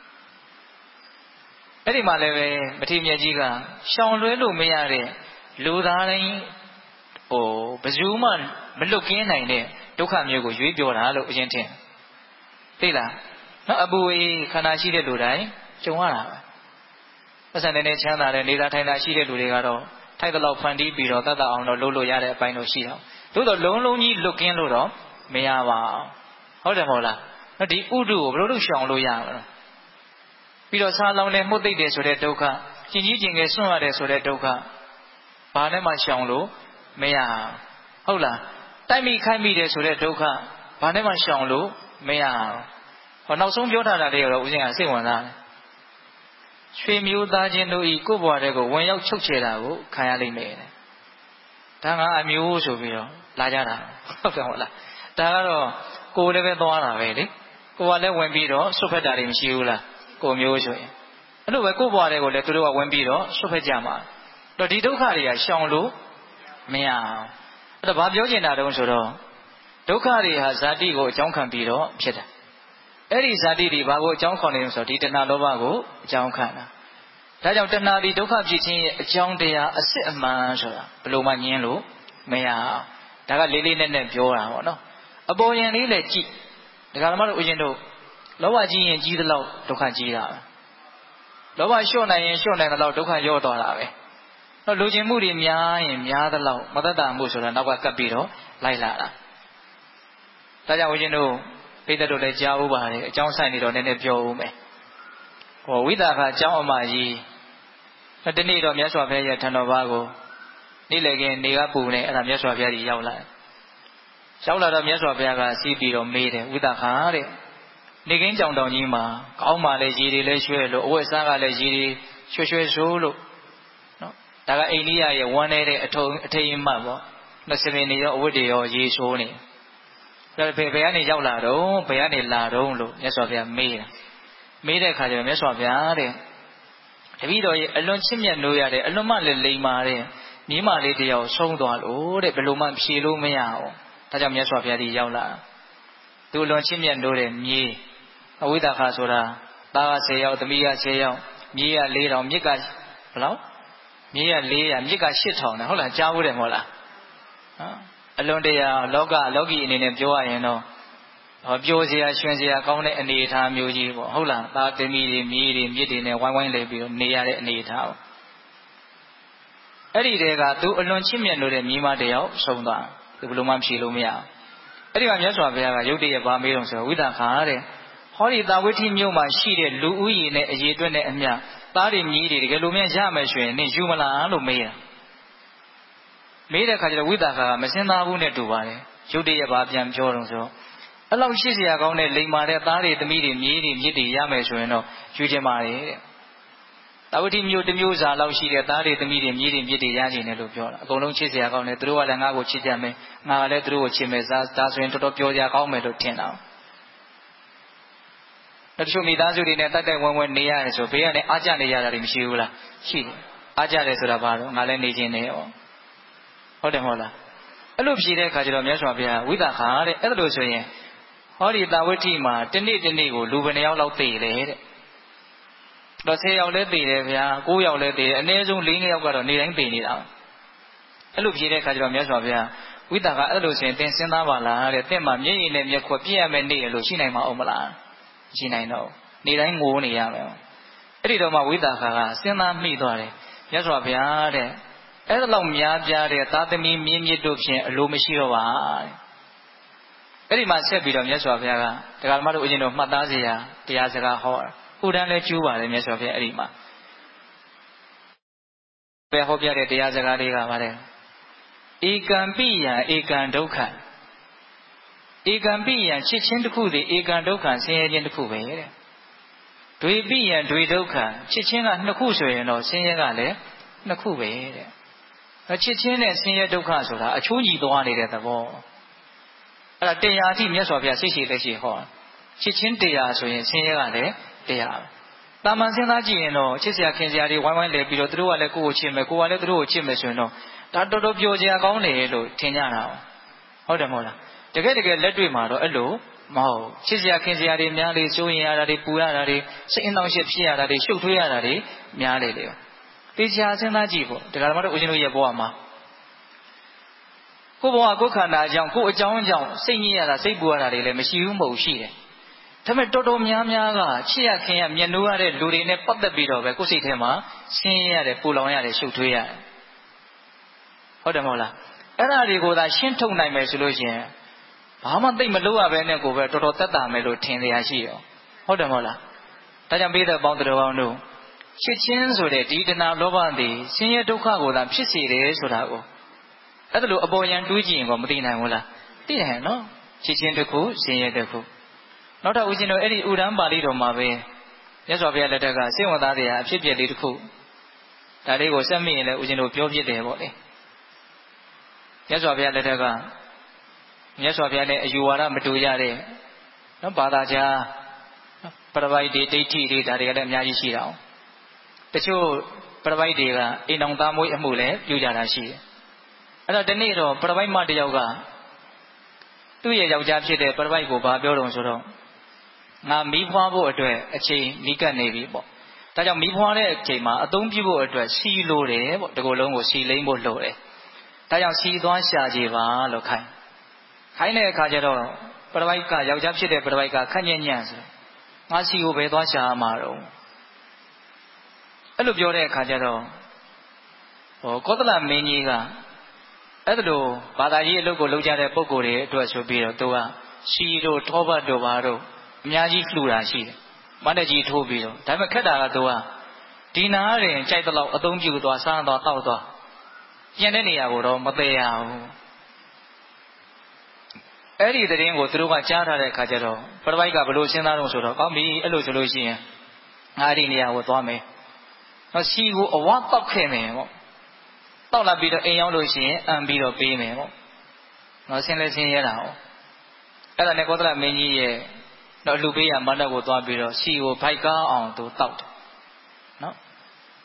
အဲ့ဒီမှာလည်းပဲမထေရမြတ်ကြီးကရှောင်လွဲလို့မရတဲ့လူသားတိုင်းဟိုဘယ်သူမှမလွတ်ကင်းနိုင်တဲ့ဒုက္ခမျိုးကိုရွေးပြောတာလို့အရင်ထင်သိလားနော်အပူအေးခန္ဓာရှိတဲ့လူတိုင်းကြုံရတာပဲပတ်စံနေချမ်းသာတဲ့နေတာထိုင်တာရှိတဲ့လူတွေကတော့ထိုက်တဲ့လောက်ဖန်တီးပြီးတော့တတ်တတ်အောင်တော့လုပ်လို့ရတဲ့အပိုင်းတော့ရှိတော့သို့တော့လုံးလုံးကြီးလွတ်ကင်းလို့တော့မရပါဘူးဟုတ်တယ်မဟုတ်လားဒီဥဒုကိုဘယ်လိုလုပ်ရှောင်လို့ရမလဲပြီးတော့ဆာလောင်နေမှုသိတယ်ဆိုတဲ့ဒုက္ခကျင်ကြီးကျင်ငယ်ဆွံ့ရတယ်ဆိုတဲ့ဒုက္ခဘာနဲ့မှရှောင်လို့မရဟုတ်လားတိုက်မိခိုက်မိတယ်ဆိုတဲ့ဒုက္ခဘာနဲ့မှရှောင်လို့မရဟောနောက်ဆုံးပြောထားတာလေးတော့ဦးဇင်းကစိတ်ဝင်စားတယ်ရွှေမျိုးသားချင်းတို့ဤကိုယ့်ဘဝတွေကိုဝင်ရောက်ချုပ်ချယ်တာကိုခံရလိမ့်မယ်ဒါကအမျိုးဆိုပြီးတော့လာကြတာဟုတ်တယ်ဟုတ်လားဒါကတော့ကိုယ်လည်းပဲသွားတာပဲလေကိုယ်ကလည်းဝင်ပြီးတော့ဆွတ်ဖက်တာတွေမရှိဘူးလားကိုမျိုးဆိုရင်အဲ့လိုပဲကိုယ့်ဘဝတွေကိုလည်းသူတို့ကဝင်ပြီးတော့ဆွတ်ဖက်ကြမှာတော့ဒီဒုက္ခတွေကရှောင်လို့မရအောင်အဲ့တော့ဘာပြောချင်တာတုံးဆိုတော့ဒုက္ခတွေဟာဇာတိကိုအကြောင်းခံပြီးတော့ဖြစ်တာအဲ့ဒီဇာတိတွေဘာကိုအကြောင်းခေါ်နေလို့ဆိုတော့ဒီတဏှာလောဘကိုအကြောင်းခံတာဒါကြောင့်တဏှာဒီဒုက္ခဖြစ်ခြင်းရဲ့အကြောင်းတရားအစစ်အမှန်ဆိုတာဘယ်လိုမှညင်းလို့မရအောင်ဒါကလေးလေးနက်နက်ပြောတာပေါ့နော်အပေါ်ယံလေးလည်းကြည့်ဒကာဓမ္မတို့ဦးဇင်းတို့လောဘကြီးရင်ကြီးသလောက်ဒုက္ခကြီးတာပဲလောဘလျှော့နိုင်ရင်လျှော့နိုင်သလောက်ဒုက္ခရော့သွားတာပဲတော့လူချင်းမှုတွေများရင်များသလောက်မတ္တမှုဆိုတာနောက်ကကပ်ပြီးတော့လိုက်လာတာဒါကြောင့်ဦးဇင်းတို့ပိဋကတို့လည်းကြားဥပါတယ်အကြောင်းဆိုင်နေတော့နည်းနည်းပြောဦးမယ်ဟောဝိသကအကြောင်းအမကြီးတနေ့တော့မြတ်စွာဘုရားရဲ့ထံတော်ဘာကိုနေ့လေခင်နေကပူနေအဲ့ဒါမြတ်စွာဘုရားကြီးရောက်လာရောက်လာတော့မြတ်စွာဘုရားကစီးပြီးတော့မေးတယ်ဝိသခာတဲ့နေကင်းကြောင်တောင်ကြီးမှာကောင်းပါလေရေတွေလည်းရွှဲလို့အဝတ်စားကလည်းရေတွေရွှဲရွှဲဆိုးလို့နော်ဒါကအိန္ဒိယရဲ့ဝမ်းနေတဲ့အထုံအထိန်မှတ်ပေါ့နှစ်စပင်တွေရောအဝတ်တွေရောရေဆိုးနေဒါပေမဲ့ဘယ်ကနေရောက်လာတော့ဘယ်ကနေလာတော့လို့မြတ်စွာဘုရားမေးတာမေးတဲ့အခါကျတော့မြတ်စွာဘုရားတဲ့တပည့်တော်ရဲ့အလွန်ချစ်မြတ်လို့ရတဲ့အလွန်မှလည်းလိမ္မာတဲ့မြေးမလေးတယောက်ဆုံးသွားလို့တဲ့ဘယ်လိုမှဖြေလို့မရအောင်ဒါကြောင့်မြတ်စွာဘုရားကြီးရောက်လာသူအလွန်ချစ်မြတ်လို့တဲ့မြေးအဝိဒါခဆိုတာသားကဆယ်ယောက်သမီးကဆယ်ယောက်မြေးကလေးထောင်မြစ်ကဘယ်လောက်မြေးကလေးရာမြစ်ကရှစ်ထောင်နဲ့ဟုတ်လားကြားဘူးတယ်မဟုတ်လားနော်အလွန်တရာလောကလောကီအနေနဲ့ပြောရရင်တော့ဟောပြောစရာရွှင်စရာကောင်းတဲ့အနေအထားမျိုးကြီးပေါ့ဟုတ်လားသားသမီးတွေမြေးတွေမြစ်တွေနဲ့ဝိုင်းဝိုင်းလဲပြီးတော့နေရတဲ့အနေအထားပေါ့အဲ့ဒီတည်းကသူအလွန်ချစ်မြတ်လို့တဲ့မြေးမတယောက်ဆုံးသွားသူဘယ်လိုမှဖြေလို့မရအောင်အဲ့ဒီမှာမြတ်စွာဘုရားကရုတ်တရက်ဗာမေးတော့ဆိုတော့ဝိသခာတဲ့ဟောဒီတာဝိထိမြို့မှာရှိတဲ့လူဦးရေနဲ့အရေအတွက်နဲ့အမျှသားတွေမြည်တွေတကယ်လို့များရမယ်ဆိုရင်နင်ယူမလားလို့မေးတာမေးတဲ့အခါကျတော့ဝိသခာကမစင်သားဘူးနဲ့တူပါတယ်ရုတ်တရက်ဗာပြန်ပြောတော့ဆိုတော့အဲ့လောက်ရှိစရာကောင်းတဲ့လိမ္မာတဲ့သားတွေသမီးတွေမြည်တွေမြစ်တွေရမယ်ဆိုရင်တော့ယူချင်ပါတယ်တဲ့တာဝတိမျိုးတစ်မျိုးစာလောက်ရှိတဲ့သားတွေသမီးတွေမြည်တွေမြစ်တွေရနေတယ်လို့ပြောတာအကုန်လုံးချစ်စရာကောင်းတယ်သူတို့ကလည်းငါ့ကိုချစ်ကြမယ်ငါကလည်းသူတို့ကိုချစ်မယ်ဒါဆိုရင်တော်တော်ပြောစရာကောင်းမယ်လို့ထင်တာတချို့မိသားစုတွေနဲ့တတ်တဲ့ဝန်းဝန်းနေရတယ်ဆိုဘေးကနေအားကြနေရတာတွေမရှိဘူးလားရှိတယ်အားကြတယ်ဆိုတာဘာလို့ငါလည်းနေခြင်းနဲ့ဟောဟုတ်တယ်မဟုတ်လားအဲ့လိုဖြေတဲ့အခါကျတော့မြတ်စွာဘုရားဝိသခာတဲ့အဲ့လိုဆိုရင်ဟောဒီတာဝတိမှာတနေ့တနေ့ကိုလူဘယ်နှယောက်လောက်သိတယ်တဲ့တော့ဆယ်ယောက်လည်းသိတယ်ဗျာကိုးယောက်လည်းသိတယ်အနည်းဆုံးလေးယောက်ကတော့နေတိုင်းသိနေတာအဲ့လိုဖြေတဲ့အခါကျတော့မြတ်စွာဘုရားဝိသခာအဲ့လိုဆိုရင်သင်စဉ်းစားပါလားတဲ့သင်မှာမျက်ရည်နဲ့မျက်ခွက်ပြည့်ရမယ်နေရလို့ရှိနိုင်မှာအောင်မလားရှိနိုင်တော့နေတိုင်းငိုနေရမယ်အဲ့ဒီတော့မှဝိသခာကစဉ်းစားမိသွားတယ်မြတ်စွာဘုရားတဲ့အဲ့ဒါလောက်များပြားတဲ့သာသမီမြင့်မြတ်တို့ဖြင့်အလိုမရှိတော့ပါတဲ့အဲ့ဒီမှာဆက်ပြီးတော့မြတ်စွာဘုရားကတရားဓမ္မတို့အရင်တော့မှတ်သားစရာတရားစကားဟောတာဥဒန်းလည်းကျူးပါတယ်မြတ်စွာဘုရားအဲ့ဒီမှာပဲဟောပြတဲ့တရားစကားလေးကပါတယ်ဧကံပိယံဧကံဒုက္ခဧကံပိယံချစ်ချင်းတစ်ခုသည်ဧကံဒုက္ခဆင်းရဲခြင်းတစ်ခုပဲတဲ့ဒွေပိယံဒွေဒုက္ခချစ်ချင်းကနှစ်ခုဆိုရင်တော့ဆင်းရဲကလည်းနှစ်ခုပဲတဲ့ချစ်ချင်းနဲ့ဆင်းရဲဒုက္ခဆိုတာအချိုးညီသွားနေတဲ့သဘောအဲ့ဒါတရားအထိမြတ်စွာဘုရားစိတ်ရှိလက်ရှိဟောချစ်ချင်းတရားဆိုရင်ဆင်းရဲကလည်းတရားတာမန်စဉ်းစားကြည့်ရင်တော့ချစ်စရာခင်စရာတွေဝိုင်းဝိုင်းလဲပြီးတော့သူတို့ကလည်းကိုယ့်ကိုချစ်မယ်ကိုယ်ကလည်းသူတို့ကိုချစ်မယ်ဆိုရင်တော့ဒါတော်တော်ပျော်စရာကောင်းတယ်လို့ထင်ကြတာဟုတ်တယ်မဟုတ်လားတကယ်တကယ်လက်တွေ့မှာတော့အဲ့လိုမဟုတ်ချစ်စရာခင်စရာတွေများလေစိုးရင်ရတာတွေပူရတာတွေစိတ်အနှောင့်အယှက်ဖြစ်ရတာတွေရှုပ်ထွေးရတာတွေများလေလေတေချာစဉ်းစားကြည့်ဖို့တရားဓမ္မတို့ဦးဇင်းတို့ရဲ့ဘဝမှာကိုယ်ဘဝကိုယ်ခန္ဓာကြောင့်ကိုယ်အကြောင်းကြောင့်စိတ်ညစ်ရတာစိတ်ပူရတာတွေလည်းမရှိဘူးမဟုတ်ရှိတယ်ဒါပေမဲ့တော်တော်များများကချစ်ရခင်ရမျက်နှိုးရတဲ့လူတွေနဲ့ပတ်သက်ပြီးတော့ပဲကိုယ်စိတ်ထဲမှာဆင်းရဲရတယ်ပူလောင်ရတယ်ရှုပ်ထွေးရတယ်ဟုတ်တယ်မဟုတ်လားအဲ့ဒါတွေကိုသာရှင်းထုတ်နိုင်မယ်ဆိုလို့ရှိရင်ဘာမှသိမလို့ရပဲနဲ့ကိုပဲတော်တော်သက်သာမယ်လို့ထင်ရရှိရောဟုတ်တယ်မဟုတ်လားဒါကြောင့်ပိဿပေါင်းတော်ကောင်းတို့ချစ်ချင်းဆိုတဲ့ဒီတဏှာလောဘသည်ဆင်းရဲဒုက္ခကိုသာဖြစ်စေတယ်ဆိုတာကိုအဲ့ဒါလိုအပေါ်ယံတွေးကြည့်ရင်ကောမသိနိုင်ဘူးလားသိတယ်နော်ချစ်ချင်းတစ်ခုဆင်းရဲတစ်ခုနောက်တော့ဦးဇင်းတို့အဲ့ဒီဥဒန်းပါဠိတော်မှာပဲမြတ်စွာဘုရားလက်ထက်ကစိတ်ဝင်စားစရာအဖြစ်အပျက်လေးတစ်ခုဒါလေးကိုစက်မိရင်လည်းဦးဇင်းတို့ပြောဖြစ်တယ်ပေါ့လေမြတ်စွာဘုရားလက်ထက်ကမြတ်စွာဘုရားနဲ့အယူဝါဒမတူရတဲ့နော်ဘာသာကြားပရပိုက်တွေဒိဋ္ဌိတွေဒါတွေကလည်းအများကြီးရှိတာ။တချို့ပရပိုက်တွေကအိမ်အောင်သားမွေးအမှုလည်းပြုကြတာရှိတယ်။အဲ့တော့ဒီနေ့တော့ပရပိုက်မတယောက်ကသူ့ရဲ့ယောက်ျားဖြစ်တဲ့ပရပိုက်ကိုဘာပြောတော့ဆိုတော့ငါမီးဖွားဖို့အတွက်အချိန်နီးကပ်နေပြီပေါ့။ဒါကြောင့်မီးဖွားတဲ့အချိန်မှာအသုံးပြုဖို့အတွက်စီလိုတယ်ပေါ့ဒီကိုယ်လုံးကိုစီလိမ့်ဖို့လိုတယ်။ဒါကြောင့်စီသွားရှာကြပါလို့ခိုင်း။ခိုင်းတဲ့အခါကျတော့ပရပိုက်ကယောက်ျားဖြစ်တဲ့ပရပိုက်ကခက်ညံ့ညံ့ဆိုငါစီကိုပဲသွားရှာမှာတော့အဲ့လိုပြောတဲ့အခါကျတော့ဟောကောသလမင်းကြီးကအဲ့ဒါလိုဘာသာရေးအလုပ်ကိုလုပ်ကြတဲ့ပုံကိုယ်တွေအတွက်ဆိုပြီးတော့သူကစီတို့ထောပတ်တို့ဘာတို့အများကြီးလှူတာရှိတယ်မန္တကြီးထိုးပြီးတော့ဒါပေမဲ့ခက်တာကသူကဒီနာရင်ကြိုက်တဲ့လောက်အသုံးပြုသွားစားသွားတောက်သွားကျန်တဲ့နေရာကိုတော့မသေးရဘူးအဲ့ဒီသတင်းကိုသူတို့ကကြားထားတဲ့အခါကျတော့ပရပိုက်ကဘလို့စဉ်းစားတော့ဆိုတော့ကောင်းပြီအဲ့လိုဆိုလို့ရှိရင်ငါဒီနေရာကိုသွားမယ်။နော်စီကိုအဝတောက်ခဲ့မယ်ပေါ့။တောက်လာပြီးတော့အိမ်ရောက်လို့ရှိရင်အံပြီးတော့ပေးမယ်ပေါ့။နော်ဆင်းလဲဆင်းရဲတာဟုတ်။အဲ့ဒါနဲ့ကောသလမင်းကြီးရဲ့တော့လူပေးရမန္တကိုသွားပြီးတော့စီကိုဖိုက်ကားအောင်သူတောက်တယ်။နော်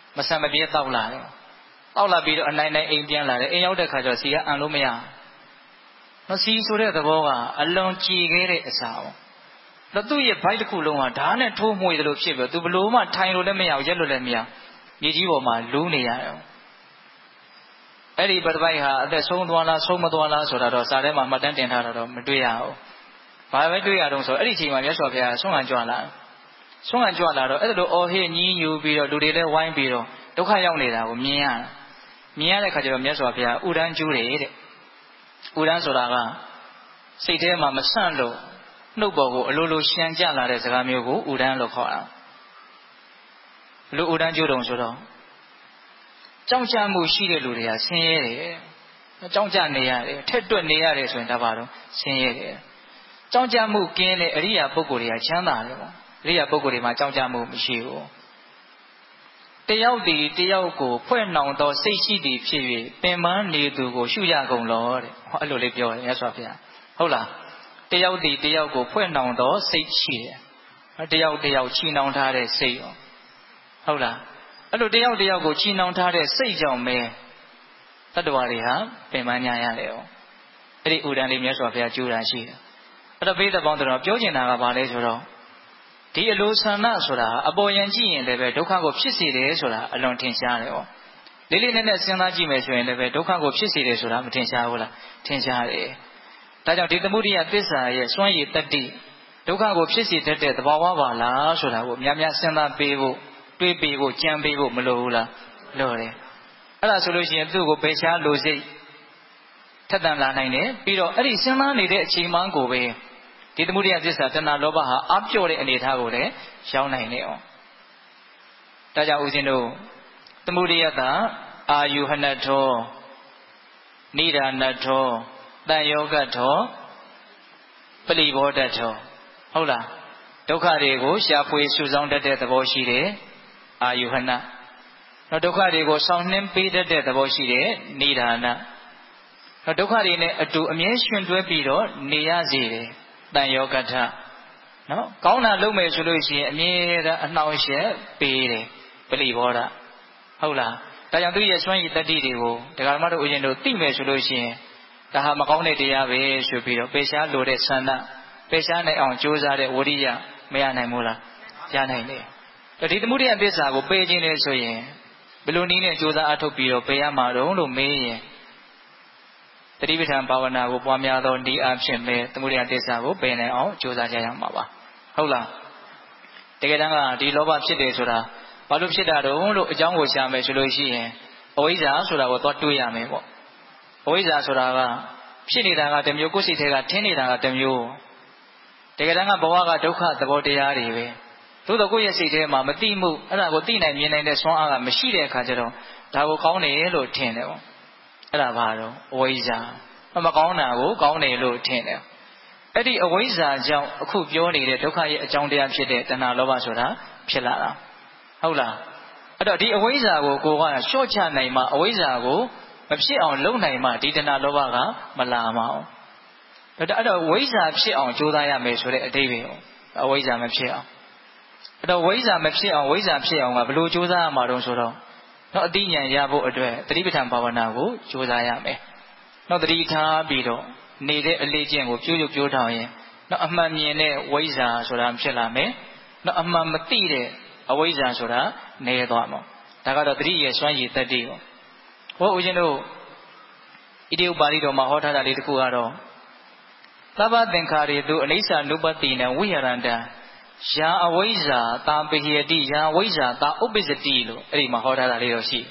မဆံမပြေတောက်လာတယ်တောက်လာပြီးတော့အနိုင်နိုင်အိမ်ပြန်လာတယ်အိမ်ရောက်တဲ့ခါကျတော့စီကအန်လို့မရနော်စီဆိုတဲ့သဘောကအလွန်ကြည်ခဲ့တဲ့အစာပေါ့တော့သူ့ရဲ့ဘိုက်တစ်ခုလုံးကဓာတ်နဲ့ထိုးမွေတယ်လို့ဖြစ်ပြီးသူဘလို့မှထိုင်လို့လည်းမရရက်လို့လည်းမရမြေကြီးပေါ်မှာလူးနေရတယ်အဲ့ဒီပထပိုက်ဟာအသက်ဆုံးသွားလားဆုံးမသွားလားဆိုတာတော့စာထဲမှာမှတ်တမ်းတင်ထားတာတော့မတွေ့ရဘူးဘာပဲတွေ့ရတော့ဆိုအဲ့ဒီအချိန်မှာမြတ်စွာဘုရားဆုံးဟန်ကြွလာဆုံးဟန်ကြွလာတော့အဲ့ဒါလိုအော်ဟစ်ညည်းညူပြီးတော့လူတွေလည်းဝိုင်းပြီးတော့ဒုက္ခရောက်နေတာကိုမြင်ရမြင်ရတဲ့ခါကျတော့မြတ်စွာဘုရားဥဒန်းကျူးတယ်တဲ့ဥဒန်းဆိုတာကစိတ်ထဲမှာမဆန့်လို့နှုတ်ပေါ်ကိုအလိုလိုရှမ်းကြလာတဲ့စကားမျိုးကိုဥဒန်းလို့ခေါ်တာလူဥဒန်းကျူးတုံဆိုတော့ကြောက်ကြမှုရှိတဲ့လူတွေကဆင်းရဲတယ်ကြောက်ကြနေရတယ်ထက်တွက်နေရတယ်ဆိုရင်ဒါပါတော့ဆင်းရဲတယ်ကြောက်ကြမှုကင်းတဲ့အရိယာပုဂ္ဂိုလ်တွေကချမ်းသာတယ်ပေါ့အရိယာပုဂ္ဂိုလ်တွေမှာကြောက်ကြမှုမရှိဘူးတယောက်ဒီတယောက်ကိုဖွဲ့နှောင်သောစိတ်ရှိသည်ဖြစ်၍ပင်ပန်းနေသူကိုရှုရကုန်လောတဲ့ဟောအဲ့လိုလေးပြောတယ်မြတ်စွာဘုရားဟုတ်လားတယောက်ဒီတယောက်ကိုဖွဲ့နှောင်သောစိတ်ရှိတယ်တယောက်တယောက်ချီနှောင်ထားတဲ့စိတ်ရောဟုတ်လားအဲ့လိုတယောက်တယောက်ကိုချီနှောင်ထားတဲ့စိတ်ကြောင့်ပဲတတ္တဝါတွေဟာပင်ပန်းညာရတယ်ရောအဲ့ဒီဥဒန်းလေးမြတ်စွာဘုရားကျူးတာရှိတယ်အဲ့တော့ဘိဓဘောင်းတော်ပြောချင်တာကဘာလဲဆိုတော့ဒီအလိုဆန္ဒဆိုတာအပေါ်ယံကြည့်ရင်လည်းပဲဒုက္ခကိုဖြစ်စေတယ်ဆိုတာအလွန်ထင်ရှားတယ်ဟောလေးလေးနက်နက်စဉ်းစားကြည့်မယ်ဆိုရင်လည်းပဲဒုက္ခကိုဖြစ်စေတယ်ဆိုတာမထင်ရှားဘူးလားထင်ရှားတယ်ဒါကြောင့်ဒီသမုဒိယသစ္စာရဲ့စွမ်းရည်တတ္တိဒုက္ခကိုဖြစ်စေတတ်တဲ့သဘာဝပါလားဆိုတာကိုများများစဉ်းစားပေးဖို့တွေးပေးဖို့ကြံပေးဖို့မလိုဘူးလားလိုတယ်အဲ့ဒါဆိုလို့ရှိရင်သူ့ကိုပယ်ရှားလို့စိတ်ထက်သန်လာနိုင်တယ်ပြီးတော့အဲ့ဒီစဉ်းစားနေတဲ့အချိန်မှကိုပဲဒီသမုဒိယသစ္စာတဏှာလောဘဟာအပြော့တဲ့အနေအထားကိုလည်းရောက်နိုင်တယ်အောင်ဒါကြောင့်ဦးဇင်းတို့သမုဒိယတာအာယုဟနထောနိဒာနထောတန်ယောဂထောပလီဘောဓထောဟုတ်လားဒုက္ခတွေကိုရှားဖွေစုဆောင်းတတ်တဲ့သဘောရှိတယ်အာယုဟနနောက်ဒုက္ခတွေကိုဆောင်းနှင်းပေးတတ်တဲ့သဘောရှိတယ်နိဒာနနောက်ဒုက္ခတွေနဲ့အတူအမြဲရှင်တွဲပြီးတော့နေရစေတယ်တန်ယောဂထနော်ကောင်းတာလုပ်မယ်ဆိုလို့ရှိရင်အမြဲတမ်းအနှောင့်အယှက်ပေးတယ်ပလီဘောဓဟုတ်လားဒါကြောင့်သူရဲ့စွမ်းရည်တတ္တိတွေကိုဒကာမတို့ဦးဇင်းတို့သိမယ်ဆိုလို့ရှိရင်ဒါဟာမကောင်းတဲ့တရားပဲဆိုပြီးတော့ပေရှားလိုတဲ့ဆန္ဒပေရှားနိုင်အောင်ကြိုးစားတဲ့ဝရိယမရနိုင်ဘူးလားရနိုင်တယ်ဒီသမုဒိယသစ္စာကိုပယ်ခြင်းလေဆိုရင်ဘယ်လိုနည်းနဲ့ကြိုးစားအထုတ်ပြီးတော့ပယ်ရမှာတော့လို့မေးရင်တတိပဋ္ဌာန်ဘာဝနာကိုပွားများသောဤအဖြစ်ပဲသမုဒိယသစ္စာကိုပယ်နိုင်အောင်ကြိုးစားကြရမှာပါဟုတ်လားတကယ်တမ်းကဒီလောဘဖြစ်တယ်ဆိုတာဘာလို့ဖြစ်တာတုံးလို့အကြောင်းကိုရှာမယ်ဆိုလို့ရှိရင်အဝိဇ္ဇာဆိုတာကိုသွားတွေးရမယ်ပေါ့အဝိဇ္ဇာဆိုတာကဖြစ်နေတာကတစ်မျိုးကိုယ်စိတ်ထဲကထင်းနေတာကတစ်မျိုးတကယ်တမ်းကဘဝကဒုက္ခသဘောတရားတွေပဲသို့တော့ကိုယ့်ရဲ့စိတ်ထဲမှာမသိမှုအဲ့ဒါကိုသိနိုင်မြင်နိုင်တဲ့စွမ်းအားကမရှိတဲ့အခါကျတော့ဒါကိုကောင်းတယ်လို့ထင်တယ်ပေါ့အဲ့ဒါဘာတော့အဝိဇ္ဇာမကောင်းတာကိုကောင်းတယ်လို့ထင်တယ်အဲ့ဒီအဝိဇ္ဇာကြောင့်အခုပြောနေတဲ့ဒုက္ခရဲ့အကြောင်းတရားဖြစ်တဲ့တဏှာလောဘဆိုတာဖြစ်လာတာဟုတ်လားအဲ့တော့ဒီအဝိဇ္ဇာကိုကိုကလျှော့ချနိုင်မှအဝိဇ္ဇာကိုမဖြစ်အောင်လုပ်နိုင်မှဒီတဏှာလောဘကမလာမအောင်အဲ့တော့ဝိဇ္ဇာဖြစ်အောင်ကြိုးစားရမယ်ဆိုတဲ့အတိတ်ပဲအဝိဇ္ဇာမဖြစ်အောင်အဲ့တော့ဝိဇ္ဇာမဖြစ်အောင်ဝိဇ္ဇာဖြစ်အောင်ကဘယ်လိုကြိုးစားရမှာတုံးဆိုတော့နောက်အတိညာရဖို့အတွက်တတိပဋ္ဌာန်ဘာဝနာကိုကြိုးစားရမယ်နောက်တတိထားပြီးတော့နေတဲ့အလေးကျင့်ကိုပြိုးပြိုးပြိုးထောင်ရင်နောက်အမှန်မြင်တဲ့ဝိဇ္ဇာဆိုတာဖြစ်လာမယ်နောက်အမှန်မသိတဲ့အဝိဇ္ဇာဆိုတာနေသွားမှာဒါကတော့တတိရဲ့စွမ်းရည်တတ္တိပေါ့ဟောဦးဇင်းတို့ဣတိဥပါရိတော်မှာဟောထားတာလေးတစ်ခုကတော့သဗ္ဗသင်္ခါရေတုအနိစ္စနုပတ္တိနဝိဟရန္တယာအဝိဇ္ဇာတာပိဟယတိယာအဝိဇ္ဇာတာဥပ္ပစ္စတိလို့အဲ့ဒီမှာဟောထားတာလေးတော့ရှိ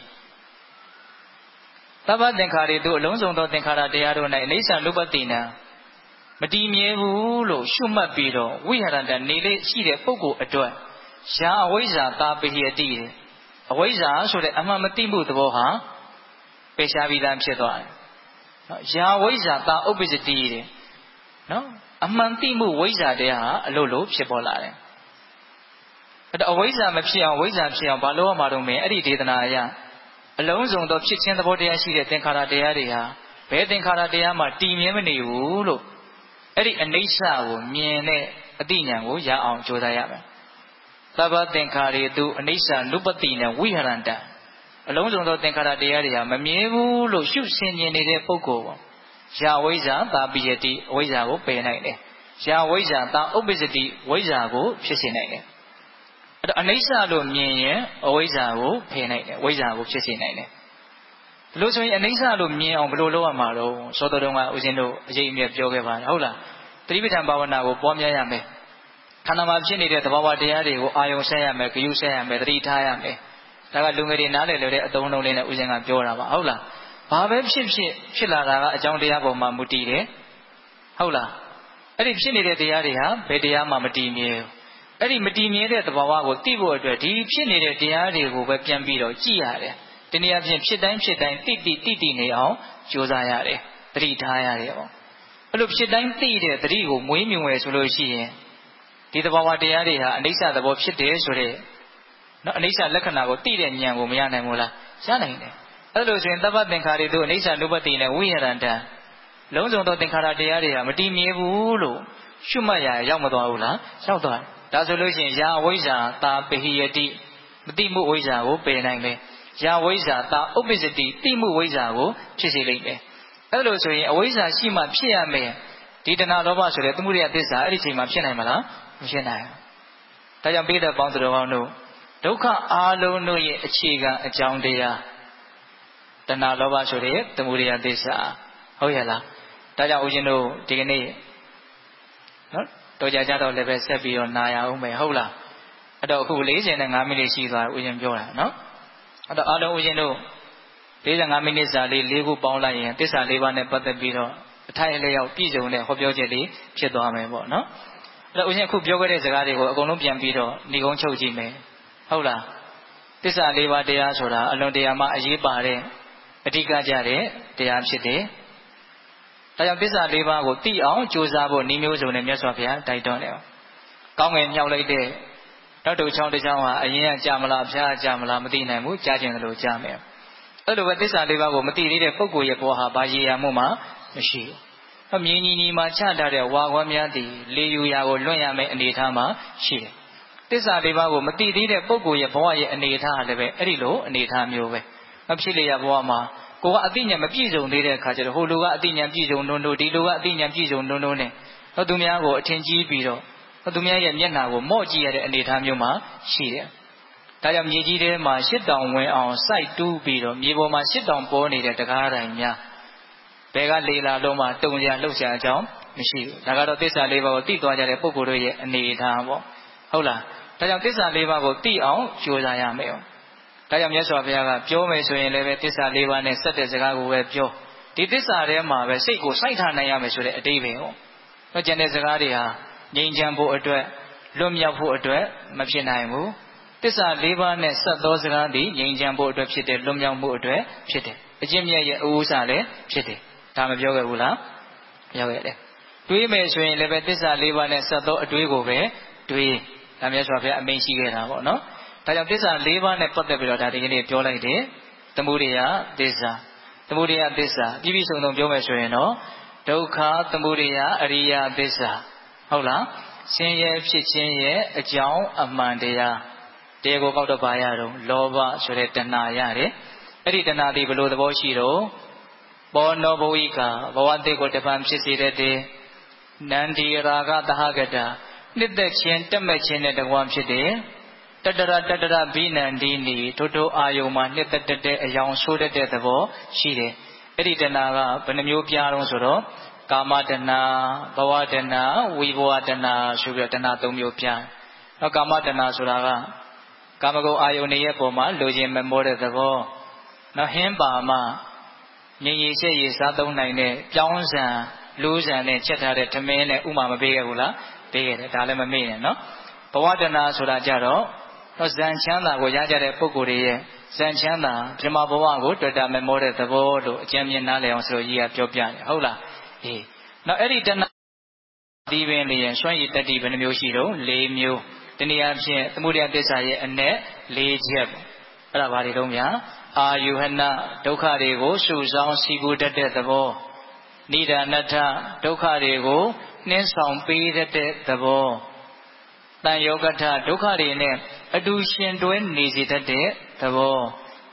သဗ္ဗသင်္ခါရေတုအလုံးစုံသောသင်္ခါရတရားတို့၌အနိစ္စနုပတ္တိနမတည်မြဲဘူးလို့ရှုမှတ်ပြီးတော့ဝိဟရန္တနေလေးရှိတဲ့ပုဂ္ဂိုလ်အတွက်ယာအဝိဇ္ဇာတာပိဟယတိအဝိဇ္ဇာဆိုတဲ့အမှန်မသိမှုသဘောဟာပယ်ရှားပြီးသားဖြစ်သွားတယ်နော်ယာဝိဇ္ဇာတာဥပ္ပစ္စတိတဲ့နော်အမှန်သိမှုဝိဇ္ဇာတရားဟာအလိုလိုဖြစ်ပေါ်လာတယ်အဲ့တော့အဝိဇ္ဇာမဖြစ်အောင်ဝိဇ္ဇာဖြစ်အောင်ဘာလို့ရမှာတော့မင်းအဲ့ဒီဒေသနာအရအလုံးစုံသောဖြစ်ခြင်းသဘောတရားရှိတဲ့သင်္ခါရတရားတွေဟာဘယ်သင်္ခါရတရားမှတည်မြဲမနေဘူးလို့အဲ့ဒီအနိစ္စကိုမြင်တဲ့အသိဉာဏ်ကိုရအောင်ကြိုးစားရမယ်သဗ္ဗသင်္ခါရေတုအနိစ္စနုပတ္တိနဝိဟရန္တအလုံးစုံသောသင်္ခါရတရားတွေဟာမမြဲဘူးလို့ရှုဆင်ခြင်နေတဲ့ပုဂ္ဂိုလ်ပေါ့ယာဝိဇ္ဇာသာပိယတိအဝိဇ္ဇာကိုပယ်နိုင်တယ်ယာဝိဇ္ဇာသာဥပ္ပစ္စတိဝိဇ္ဇာကိုဖြစ်စေနိုင်တယ်အဲ့တော့အနိစ္စလို့မြင်ရင်အဝိဇ္ဇာကိုဖယ်နိုင်တယ်ဝိဇ္ဇာကိုဖြစ်စေနိုင်တယ်ဒီလိုဆိုရင်အနိစ္စလို့မြင်အောင်ဘယ်လိုလုပ်ရမှာတော့သောတော်တုံးကဦးဇင်းတို့အရေးအမြတ်ပြောခဲ့ပါတယ်ဟုတ်လားသတိပဋ္ဌာန်ဘာဝနာကိုပွားများရမယ်ခန္ဓာမှာဖြစ်နေတဲ့သဘာဝတရားတွေကိုအာယုံဆက်ရမယ်ဂယုဆက်ရမယ်သတိထားရမယ်ဒါကလူငယ်တွေနားလည်လို့တဲ့အသုံးအနှုန်းလေးနဲ့ဦးဇင်းကပြောတာပါဟုတ်လားဘာပဲဖြစ်ဖြစ်ဖြစ်လာတာကအကြောင်းတရားပေါ်မှာမူတည်တယ်ဟုတ်လားအဲ့ဒီဖြစ်နေတဲ့တရားတွေဟာဘယ်တရားမှမတည်မြဲဘူးအဲ့ဒီမတည်မြဲတဲ့သဘာဝကိုသိဖို့အတွက်ဒီဖြစ်နေတဲ့တရားတွေကိုပဲပြန်ပြီးတော့ကြည့်ရတယ်တနည်းအားဖြင့်ဖြစ်တိုင်းဖြစ်တိုင်းတိတိတိတိနေအောင်ကြိုးစားရတယ်သတိထားရတယ်ပေါ့အဲ့လိုဖြစ်တိုင်းသိတဲ့သတိကိုမွေးမြူဝယ်ဆိုလို့ရှိရင်ဒီသဘာဝတရားတွေဟာအနိစ္စသဘောဖြစ်တယ်ဆိုတဲ့နော်အနိစ္စလက္ခဏာကိုသိတဲ့ဉာဏ်ကိုမရနိုင်ဘူးလားရနိုင်တယ်အဲ့လိုဆိုရင်သဗ္ဗသင်္ခါရတို့အနိစ္စနုပတိနဲ့ဝိဟရဏတံလုံးစုံသောသင်္ခါရတရားတွေဟာမတည်မြဲဘူးလို့ရှုမှတ်ရရောက်မသွားဘူးလားရောက်သွားတယ်ဒါဆိုလို့ရှိရင်ယာဝိဇ္ဇာသာပဟိယတိမတိမှုဝိဇ္ဇာကိုပယ်နိုင်တယ်ယာဝိဇ္ဇာသာဥပ္ပစ္စတိတိမှုဝိဇ္ဇာကိုဖြစ်စေလိမ့်မယ်အဲ့လိုဆိုရင်အဝိဇ္ဇာရှိမှဖြစ်ရမယ်ဒီတဏှာလောဘဆိုတဲ့သမုဒယသစ္စာအဲ့ဒီချိန်မှာဖြစ်နိုင်မလားမဖြစ်နိုင်ဘူးဒါကြောင့်ပိဋကပေါင်းသူတော်ကောင်းတို့ဒုက္ခအာလုံးတို့ရဲ့အခြေခံအကြောင်းတရားတဏှာလောဘဆိုတဲ့သမုဒယသစ္စာဟုတ်ရဲ့လားဒါကြောင့်ဦးဇင်းတို့ဒီကနေ့နော်တော်ကြကြတော့လည်းပဲဆက်ပြီးတော့နာရအောင်မယ်ဟုတ်လားအဲ့တော့အခု၄၅မိနစ်ရှိသွားဦးဇင်းပြောတာနော်အဲ့တော့အားလုံးဦးဇင်းတို့၄၅မိနစ်စာလေး၄ခုပေါင်းလိုက်ရင်သစ္စာ၄ပါးနဲ့ပတ်သက်ပြီးတော့အထိုက်အလျောက်ပြည့်စုံတဲ့ဟောပြောချက်လေးဖြစ်သွားမယ်ပေါ့နော်အဲ့တော့ဦးဇင်းအခုပြောခဲ့တဲ့စကားတွေကိုအကုန်လုံးပြန်ပြီးတော့ဏိကုံးချုပ်ကြည့်မယ်ဟုတ်လားသစ္စာ၄ပါးတရားဆိုတာအလွန်တရာမှအရေးပါတဲ့အဓိကကြတဲ့တရားဖြစ်တယ်ဒါကြောင့်သစ္စာ၄ပါးကိုသိအောင်ကြိုးစားဖို့ဤမျိုးစုံနဲ့မြတ်စွာဘုရားတိုက်တွန်းတယ်။ကောင်းငယ်မြောက်လိုက်တဲ့နောက်တစ်ချောင်းတစ်ချောင်းဟာအရင်ကကြာမလားဖျားကြာမလားမသိနိုင်ဘူးကြားခြင်းလို့ကြားမယ်။အဲ့လိုပဲသစ္စာ၄ပါးကိုမသိသေးတဲ့ပုဂ္ဂိုလ်ရဲ့ဘဝဟာဘာရည်ရမှုမှမရှိဘူး။အမြင်ကြီးကြီးမှာချထားတဲ့ဝါခွမ်းများသည်လေယူရာကိုလွန့်ရမယ့်အနေအထားမှာရှိတယ်။သစ္စာ၄ပါးကိုမသိသေးတဲ့ပုဂ္ဂိုလ်ရဲ့ဘဝရဲ့အနေအထားဟာလည်းပဲအဲ့ဒီလိုအနေအထားမျိုးပဲ။မဖြစ်လျက်ဘဝမှာကိုကအသိဉာဏ်မပြည့်စုံသေးတဲ့အခါကျတော့ဟိုလူကအသိဉာဏ်ပြည့်စုံတွန်းတို့ဒီလူကအသိဉာဏ်ပြည့်စုံတွန်းတို့နဲ့ဟောသူများကိုအထင်ကြီးပြီးတော့ဟောသူများရဲ့မျက်နှာကိုမော့ကြည့်ရတဲ့အနေအထားမျိုးမှာရှိတယ်။ဒါကြောင့်မြေကြီးထဲမှာရှစ်တောင်ဝင်အောင်စိုက်တူးပြီးတော့မြေပေါ်မှာရှစ်တောင်ပေါ်နေတဲ့တကားတိုင်းများဘယ်ကလေလာလုံးမှတုံရလှုပ်ရှားအကြောင်းမရှိဘူး။ဒါကတော့သစ္စာလေးပါးကိုသိသွားကြတဲ့ပုဂ္ဂိုလ်တို့ရဲ့အနေအထားပေါ့။ဟုတ်လား။ဒါကြောင့်သစ္စာလေးပါးကိုသိအောင်ကြိုးစားရမယ်။ဒါကြောင့်မြတ်စွာဘုရားကပြောမယ်ဆိုရင်လည်းပဲသစ္စာ၄ပါးနဲ့ဆက်တဲ့စကားကိုပဲပြောဒီသစ္စာထဲမှာပဲစိတ်ကိုစိုက်ထားနိုင်ရမယ်ဆိုတဲ့အတိပ္ပယ်ဟော။တော့ကျန်တဲ့စကားတွေဟာငြိမ်းချမ်းဖို့အတွက်လွတ်မြောက်ဖို့အတွက်မဖြစ်နိုင်ဘူး။သစ္စာ၄ပါးနဲ့ဆက်သောစကားသည်ငြိမ်းချမ်းဖို့အတွက်ဖြစ်တယ်လွတ်မြောက်မှုအတွက်ဖြစ်တယ်။အကျင့်မြတ်ရဲ့အဥ္စာလည်းဖြစ်တယ်။ဒါမပြောခဲ့ဘူးလား။ပြောခဲ့တယ်။တွေးမယ်ဆိုရင်လည်းပဲသစ္စာ၄ပါးနဲ့ဆက်သောအတွေးကိုပဲတွေးဒါမြတ်စွာဘုရားအမိန့်ရှိခဲ့တာပေါ့နော်။ဒါကြောင့်သစ္စာ၄ပါးနဲ့ပတ်သက်ပြီးတော့ဒါဒီကနေ့ပြောလိုက်တယ်သမုဒယသစ္စာသမုဒယသစ္စာပြည့်ပြည့်စုံစုံပြောမယ်ဆိုရင်တော့ဒုက္ခသမုဒယအရိယသစ္စာဟုတ်လားဆင်းရဲဖြစ်ခြင်းရဲ့အကြောင်းအမှန်တရားတရားကိုကောက်တော့ပါရတော့လောဘဆိုတဲ့တဏှာရတယ်အဲ့ဒီတဏှာဒီဘယ်လိုသဘောရှိတော့ဘောနောဘဝိကဘဝတိကိုတပံဖြစ်စေတဲ့နန္ဒီရာဂသဟကတာနှစ်သက်ခြင်းတက်မဲ့ခြင်းနဲ့တကွာဖြစ်တယ်တတရတတရဘိနန္ဒီနီထို့ထိုအာယုံမှာနှစ်သက်တဲ့အယောင်ဆိုးတဲ့သဘောရှိတယ်အဲ့ဒီတဏှာကဘယ်နှမျိုးပြားတော့ဆိုတော့ကာမတဏှာဘဝတဏှာဝိဘဝတဏှာဆိုပြီးတော့တဏှာ၃မျိုးပြားတော့ကာမတဏှာဆိုတာကကာမဂုဏ်အာယုန်ရဲ့ပုံမှာလိုချင်မမောတဲ့သဘောနော်ဟင်းပါမှငြိမ်ရည်ဆက်ရည်စားသုံးနိုင်တဲ့ပြောင်းစံလူးစံနဲ့ချက်ထားတဲ့ထမင်းနဲ့ဥမာမပေးခဲ့ဘူးလားပေးခဲ့တယ်ဒါလည်းမမေ့နဲ့နော်ဘဝတဏှာဆိုတာကြတော့ဇန်ချမ်းသာကိုရကြတဲ့ပုဂ္ဂိုလ်တွေရဲ့ဇန်ချမ်းသာပြမဘဝကိုတွေ့တာမမောတဲ့သဘောလို့အကျဉ်းမြင်နားလည်အောင်ဆိုလို့ကြီးကပြောပြတယ်ဟုတ်လားအေးနောက်အဲ့ဒီတဏှာဒီပင်လေးရဲ့စွန့်ရည်တတိဘယ်နှမျိုးရှိတော့၄မျိုးတနည်းအားဖြင့်သမုဒယသစ္စာရဲ့အ내၄ချက်အဲ့ဒါဘာတွေတုံးများအာယုဟနဒုက္ခတွေကိုစုဆောင်စီပူတတ်တဲ့သဘောနိဒာနထဒုက္ခတွေကိုနှင်းဆောင်ပေးတတ်တဲ့သဘောတန်ယောဂထဒုက္ခတွေနဲ့အတူရှင်တွဲနေစေတတ်တဲ့သဘောပ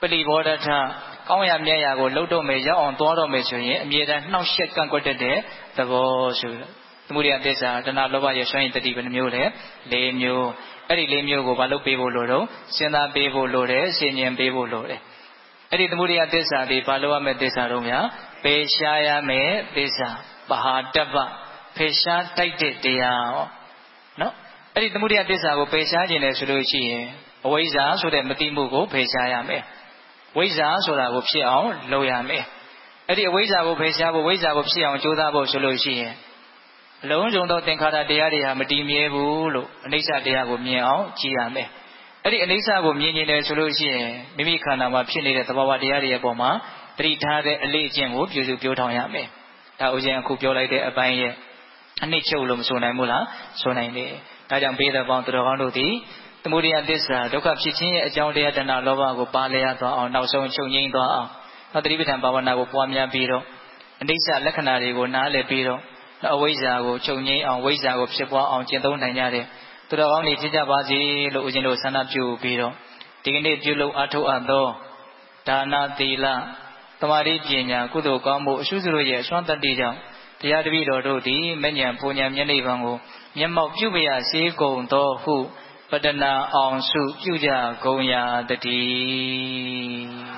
လီဘောဓထကောင်းရမြတ်ရာကိုလှုပ်တော့မယ်ရောက်အောင်သွားတော့မယ်ဆိုရင်အမြဲတမ်းနှောက်ယှက်ကန့်ကွက်တတ်တဲ့သဘောဆိုသမုဒယသစ္စာတဏှာလောဘရဲ့စွန့်ရင်တတိဘယ်နှမျိုးလဲ၄မျိုးအဲ့ဒီ၄မျိုးကိုဘာလို့ပေးဖို့လို့တော့စဉ်းစားပေးဖို့လို့တယ်ဆင်ញင်ပေးဖို့လို့တယ်အဲ့ဒီသမုဒယသစ္စာဒီဘာလို့ရမယ့်သစ္စာတော့များပေရှားရမယ့်သစ္စာပဟာတပ္ပဖေရှားတိုက်တဲ့တရားဟောနော်အဲ့ဒီသမုဒယသစ္စာကိုပေရှားခြင်းလေဆိုလို့ရှိရင်အဝိဇ္ဇာဆိုတဲ့မသိမှုကိုဖေရှားရမယ်ဝိဇ္ဇာဆိုတာကိုဖြစ်အောင်လုပ်ရမယ်အဲ့ဒီအဝိဇ္ဇာကိုဖေရှားဖို့ဝိဇ္ဇာကိုဖြစ်အောင်ကြိုးစားဖို့ဆိုလို့ရှိရင်အလုံးစုံသောသင်္ခါရတရားတွေဟာမတည်မြဲဘူးလို့အနိစ္စတရားကိုမြင်အောင်ကြည့်ရမယ်အဲ့ဒီအနိစ္စကိုမြင်နေတယ်ဆိုလို့ရှိရင်မိမိခန္ဓာမှာဖြစ်နေတဲ့သဘာဝတရားတွေရဲ့ပုံမှာတတိထားတဲ့အလေးအကျင့်ကိုပြုစုပြောထောင်ရမယ်ဒါဥစဉ်အခုပြောလိုက်တဲ့အပိုင်းရဲ့အနှစ်ချုပ်လို့မဆိုနိုင်ဘူးလားဆိုနိုင်တယ်ဒါကြောင့်ဘေးတော်ပေါင်းသူတော်ကောင်းတို့သည်သမုဒယသစ္စာဒုက္ခဖြစ်ခြင်းရဲ့အကြောင်းတရားတဏှာလောဘကိုပါလျက်သွားအောင်နောက်ဆုံးချုပ်ငြိမ်းသွားအောင်နောက်တတိပဋ္ဌာန်ဘာဝနာကိုပွားများပြီးတော့အနိစ္စလက္ခဏာတွေကိုနားလည်ပြီးတော့အဝိဇ္ဇာကိုချုပ်ငြိမ်းအောင်ဝိဇ္ဇာကိုဖြစ်ပွားအောင်ကျင့်သုံးနိုင်ကြတဲ့သူတော်ကောင်းတွေဖြစ်ကြပါစေလို့ဦးဇင်းတို့ဆန္ဒပြုပြီးတော့ဒီကနေ့ပြုလုပ်အားထုတ်အပ်သောဒါနသီလသမာဓိပညာကုသိုလ်ကောင်းမှုအရှုစုတို့ရဲ့အစွမ်းတတ္တိကြောင့်တရားတပည့်တော်တို့သည်မဉ္ဇဉ်ပူဉ္ဇဉ်မျက်နှိပ်ပံကိုမျက်မှောက်ပြုပြရစေကုန်သောဟုပတနာအောင်စုပြုကြကုန်ရာတည်း